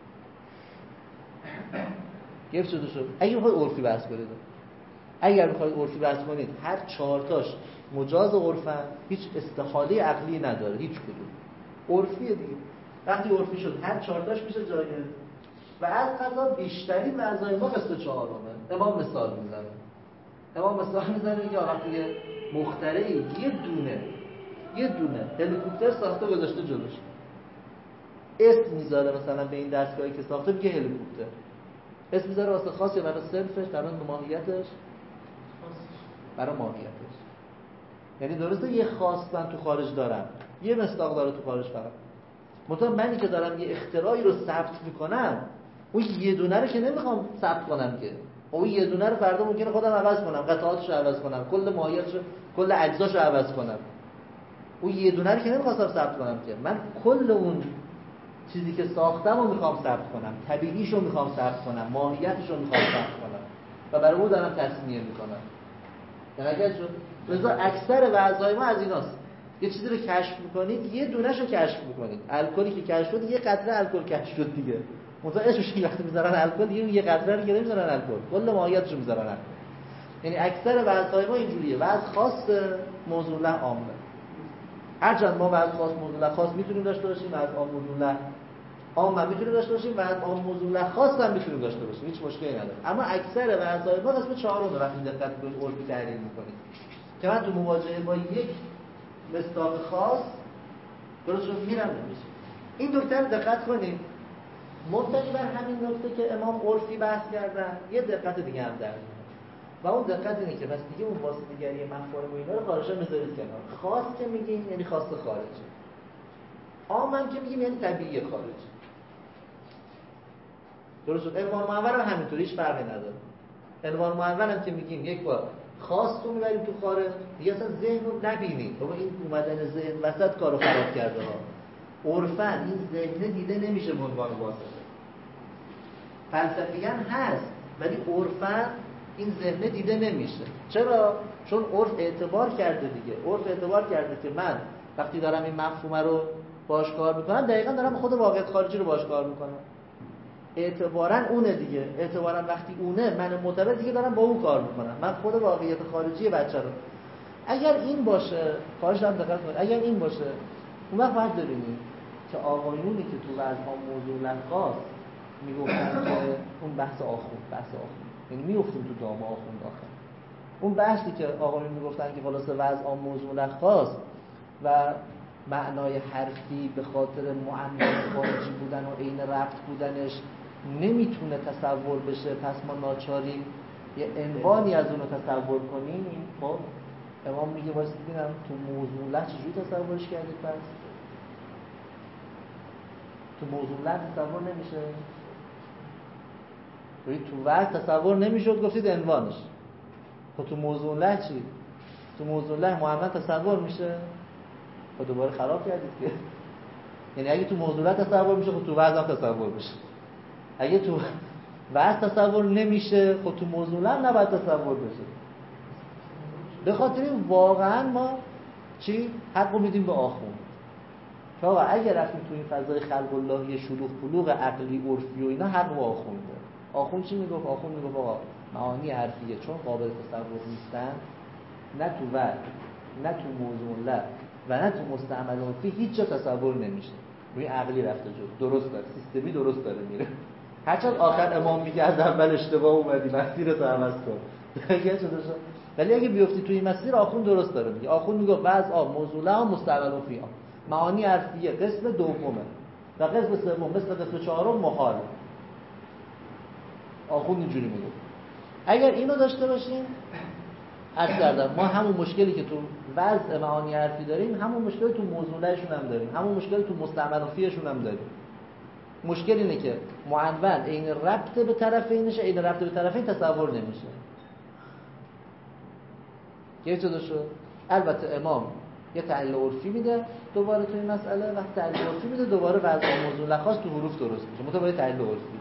گفت شده شد. اگه میخواید عرفی بحث کنید، اگر میخواید عرفی بحث کنید، هر چهار تاش مجاز عرفن، هیچ استحاله عقلی نداره، هیچ کدوم عرفیه دیگه. وقتی عرفی شد هر چهار تاش میشه جایز. و از قضا بیشترین وعظهای ما قسم چهارمه. امام مثال میزنه. امام مثال میزنه میگه وقتی یه مخترعی یه دونه یه دونه هلیکوپتر ساخته گذاشته جلوش، اسم میذاره مثلا به این دستگاهی که ساخته میگه هلیکوپتر، اسم میذاره واسه خاصی برای صرفش، برای ماهیتش، برای ماهیتش. یعنی درسته یه خاص من تو خارج دارم، یه مصداق داره تو خارج فقط، مثلا منی که دارم یه اختراعی رو ثبت میکنم، اون یه دونه رو که نمیخوام ثبت کنم که، اون یه دونه رو فردا ممکنه خودم عوض کنم، قطعاتش رو عوض کنم، کل ماهیتش رو، کل اجزاش رو عوض کنم. اون یه دونه رو که نمیخواستم ثبت کنم که، من کل اون چیزی که ساختم رو میخوام ثبت کنم، طبیعیش رو میخوام ثبت کنم، ماهیتش رو میخوام ثبت کنم و برای اون دارم تصمیه میکنم. دقیقاً شد. لذا اکثر وعظهای ما از ایناست. یه چیزی رو کشف میکنید، یه دونه‌شو کشف میکنید. الکلی که کشف شد، یه قطره الکل کشف شد دیگه. متوجه میشین وقتی میذارن الکل، یه یه قطره رو که نمیذارن الکل، کل ماهیتش رو میذارن الکل. یعنی اکثر وعظهای ما اینجوریه. وعظ خاص، موضوع له عامه. هرچند ما وعظ خاص موضوع له خاص میتونیم داشته باشیم، وعظ عام موضوع له عام هم میتونیم داشته باشیم، وعظ عام موضوع له خاص هم میتونیم داشته باشیم، هیچ مشکلی نداره. اما اکثر وعظهای ما قسم چهارم رو وقتی دقت کنید عرفی تحلیل میکنید که من تو مواجهه با یک مصداق خاص درست رو میرم نمیشه. این نکته رو دقت کنید. مبتنی بر همین نکته که امام عرفی بحث کردن، یه دقت دیگه هم دارن و اون دقت اینه که بس دیگه اون واسطه‌گری مفاهیم و اینا رو خارجا بذارید کنار. خاص که میگیم یعنی خاص خارجی، عام هم که میگیم یعنی طبیعی خارجی. درست شد. عنوان معول هم همینطوری، هیچ فرقی نداره. عنوان معول هم که میگیم یک بار خاص رو میبریم تو خارج، دیگه اصلا ذهن رو نبینید. بابا این اومدن ذهن وسط کارو خراب کرده ها. عرفاً این ذهن دیده نمیشه به عنوان واسطه. فلسفیاً هست ولی عرفاً این ذهن دیده نمیشه. چرا؟ چون عرف اعتبار کرده دیگه. عرف اعتبار کرده که من وقتی دارم این مفهوم رو باش کار میکنم، دقیقاً دارم خود واقعیت خارجی رو باش کار میکنم. اعتباراً اونه دیگه. اعتباراً وقتی اونه، من معتبر دیگه دارم با اون کار میکنم. من خود واقعیت خارجی بچه رو. اگر این باشه، خواهش دارم دقت کنید. اگر این باشه، اون وقت باید ببینید که آقایونی که تو وضع موضوع لخاص میگفتن که اون بحث آخوند، بحث آخوند. یعنی میافتیم تو دام آخوند آخر. اون بحثی که آقایون میگفتن که خلاصه وضع موضوع لخاص و معنای حرفی به خاطر معنای خارجی بودن و عین ربط بودنش نمیتونه تصور بشه، پس ما ناچاریم یه عنوانی از اون رو تصور کنیم. خب امام میگه واسه ببینم تو موضوع له چجوری تصورش کردید؟ پس تو موضوع له تصور نمیشه. روی تو وقت تصور نمیشد گفتید عنوانش. خب تو موضوع له چی؟ تو موضوع له محمد تصور میشه؟ خب دوباره خراب کردید که. یعنی اگه تو موضوع له تصور میشه، خب تو وضع هم تصور میشه. اگه تو وضع تصور نمیشه، خب تو موضوع له نباید تصور بشه. به خاطر این واقعا ما چی؟ حق رو میدیم به آخوند. که آقا اگر رفتیم تو این فضای خلق اللهی شلوغ پلوغ عقلی عرفی و اینا، حق با آخونده. آخوند چی میگفت؟ آخوند میگفت آقا معانی حرفیه چون قابل تصور نیستن، نه تو وعد، نه تو موضوع له و نه تو مستعمل عرفی هیچ جا تصور نمیشه. روی عقلی رفته جلو، درست داره، سیستمی درست داره میره. هرچند آخر امام میگه از اول اشتباه اومدی، مسیرت رو عوض کن. ولی اگه بیفتی توی این مسیر، آخوند درست داره میگه. آخوند میگه وضع آ موضوع له و مستعمل عرفی معانی حرفیه قسم دومه و قسم سوم مثل قسم چهارم محال. آخوند اینجوری میگه. اگر اینو داشته باشیم عرض کردم ما همون مشکلی که تو وضع معانی حرفی داریم همون مشکلی تو موضوعشون هم داریم، همون مشکلی تو مستعمل فیشون هم داریم. مشکل اینه که معنون عین ربط به طرفینش عین ربط به طرفین تصور نمیشه. که چطور شد؟ البته امام یه تحلیل عرفی میده دوباره تو این مسئله، وقتی تحلیل عرفی میده دوباره وضع موضوع لخاص تو حروف درست میشه مطابق تحلیل عرفی.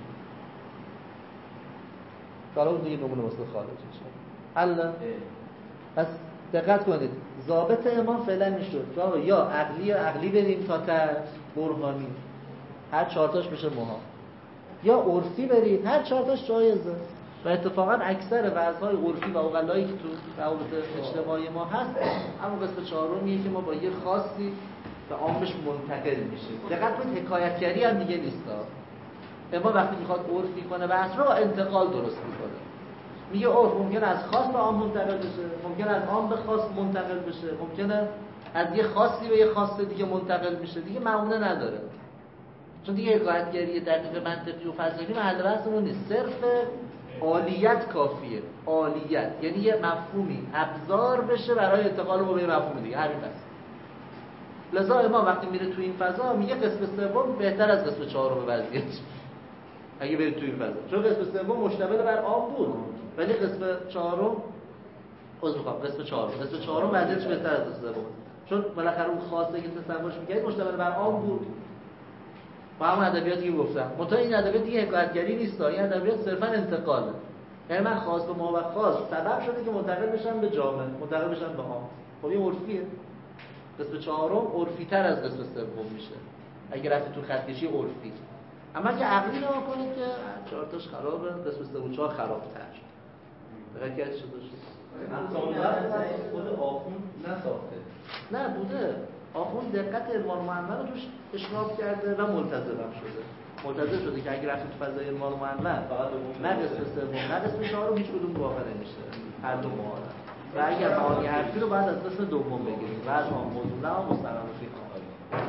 حالا اون دیگه نمونه مثل خارج میشه. حالا پس دقت کنید ضابط امام فعلا میشد که یا عقلی یا عقلی بریم تا تا برهانی هر چهار تاش بشه محال، یا عرفی برید هر چهار تاش جایزه. و اتفاقا اکثر وضع‌های عرفی و اوغلایی که تو روابط اجتماعی ما هست اما قسم چهارمیه که ما با یه خاصی به عامش منتقل میشیم. دقت کنید حکایتگری هم دیگه نیست. اما وقتی میخواد عرفی کنه بحث رو انتقال درست میکنه. میگه عرف ممکنه از خاص به عام منتقل بشه، ممکنه از عام به خاص منتقل بشه، ممکنه از یه خاصی به یه خاص دیگه منتقل بشه. دیگه معونه نداره. چون دیگه حکایتگری دقیق منطقی و فلسفی محل بحثمون نیست. صرف عالیت کافیه. عالیت یعنی یه مفهومی ابزار بشه برای انتقال ما به یه مفهوم دیگه. همین بس. لذا امام وقتی میره تو این فضا میگه قسم سوم بهتر از قسم چهارم وضعیت. اگه برید تو این فضا، چون قسم سوم مشتمل بر عام بود ولی قسم چهارم عذر میخوام قسم چهارم قسم چهارم وضعیتش بهتر از قسم سوم، چون بالاخره اون خاصه که تصورش می‌کردید مشتمل بر عام بود. با هم ادبیاتی که گفتم منتها این ادبیات دیگه حکایتگری نیست، این ادبیات صرفا انتقاله. یعنی من خاص به ما و خاص سبب شده که منتقل بشن به جامع، منتقل بشن به عام. خب این عرفیه. قسم چهارم عرفی‌تر از قسم سوم میشه اگه رفت تو خطکشی عرفی. اما اگه عقلی نگاه کنید که چهار تاش خرابه، قسم سه و چهار خراب‌تر. دقیقاً چه شده شد؟ خود آخوند نساخته. نه بوده. آخوند دقت علمان معنون رو توش اشراف کرده و ملتزم شده. ملتزم شده که اگه رفت تو فضای علمان معنون نه قسم سوم نه قسم چهارم هیچ کدوم واقع نمیشه. هر دو معارض. و اگر معانی حرفی رو باید از قسم دوم بگیریم و از آن موضوع نه آن مستقیم فیه کنیم.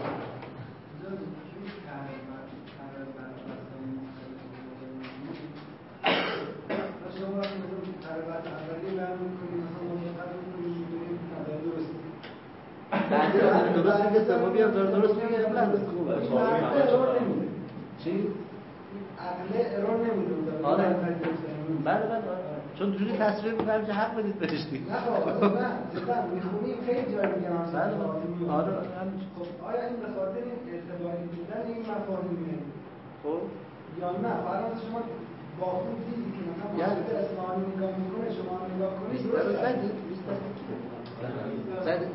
بعدی رو داریم درست میگه سوم بیان داره درست میگه ابلند خوبه چی؟ عقل ارور نمیده آره بله بله چون جوری تصویر میکنم که حق بدید بهش دیگه نه خب نه جدا میخونیم خیلی جای دیگه هم بله آره خب آیا این به خاطر این ارتباطی بودن این مفاهیمه خب یا نه فرض شما با خود دیدی که مثلا واسه اسمانی نگاه میکنه شما نگاه کنید درست زدید زدید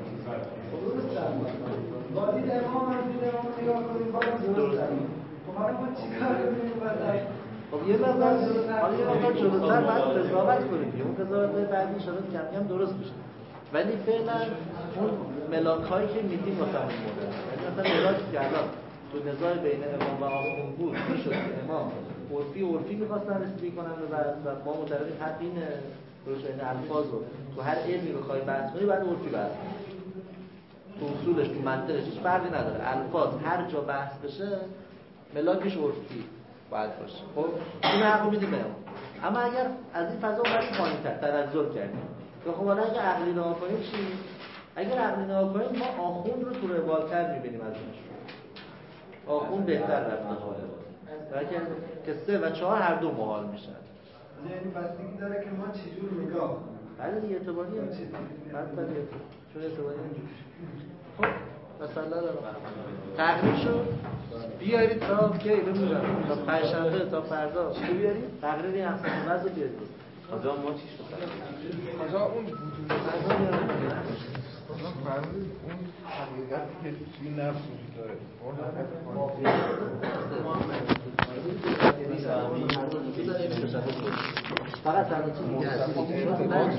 با دید امام هم دید امام نگاه کنید باید درست کنید. خب حالا ما چی کار کنیم بعد خب یه مقدار حالا یه مقدار جلوتر باید قضاوت کنیم که اون قضاوت بعدی شده کم کم درست میشه ولی فعلا اون ملاک هایی که میدیم واسه همون مورد یعنی مثلا ملاکی که الان تو نزاع بین امام و آخوند بود میشد که امام عرفی عرفی میخواستن رسیدگی کنن و ما معتقدیم حق این روشن الفاظ رو تو هر علمی بخوای بحث کنی بعد عرفی بحث کنی تو اصولش تو منطقش هیچ فرقی نداره الفاظ هر جا بحث بشه ملاکش عرفی باید باشه خب این حقو میدیم به امام اما اگر از این فضا اومدیم پایین‌تر تنزل کردیم که خب حالا اگه عقلی نگاه کنیم چی؟ اگر عقلی نگاه کنیم ما آخوند رو تو روالتر میبینیم از مشروع آخوند بهتر رفته حاله بلکه که سه و چهار هر دو محال میشن یعنی بستگی داره که ما چجور نگاه کنیم بله دیگه اعتباری هم بعد بعد چون اعتباری هم خب مثلا دارم تقریب شد بیارید تا کی نمیدونم تا پنجشنبه تا فردا چی بیارید تقریب این احسن وضع بیارید خدا ما چی شد خدا اون وجود خدا فرمودید اون حقیقتی که توی نفس وجود داره فقط تنها چیزی که هست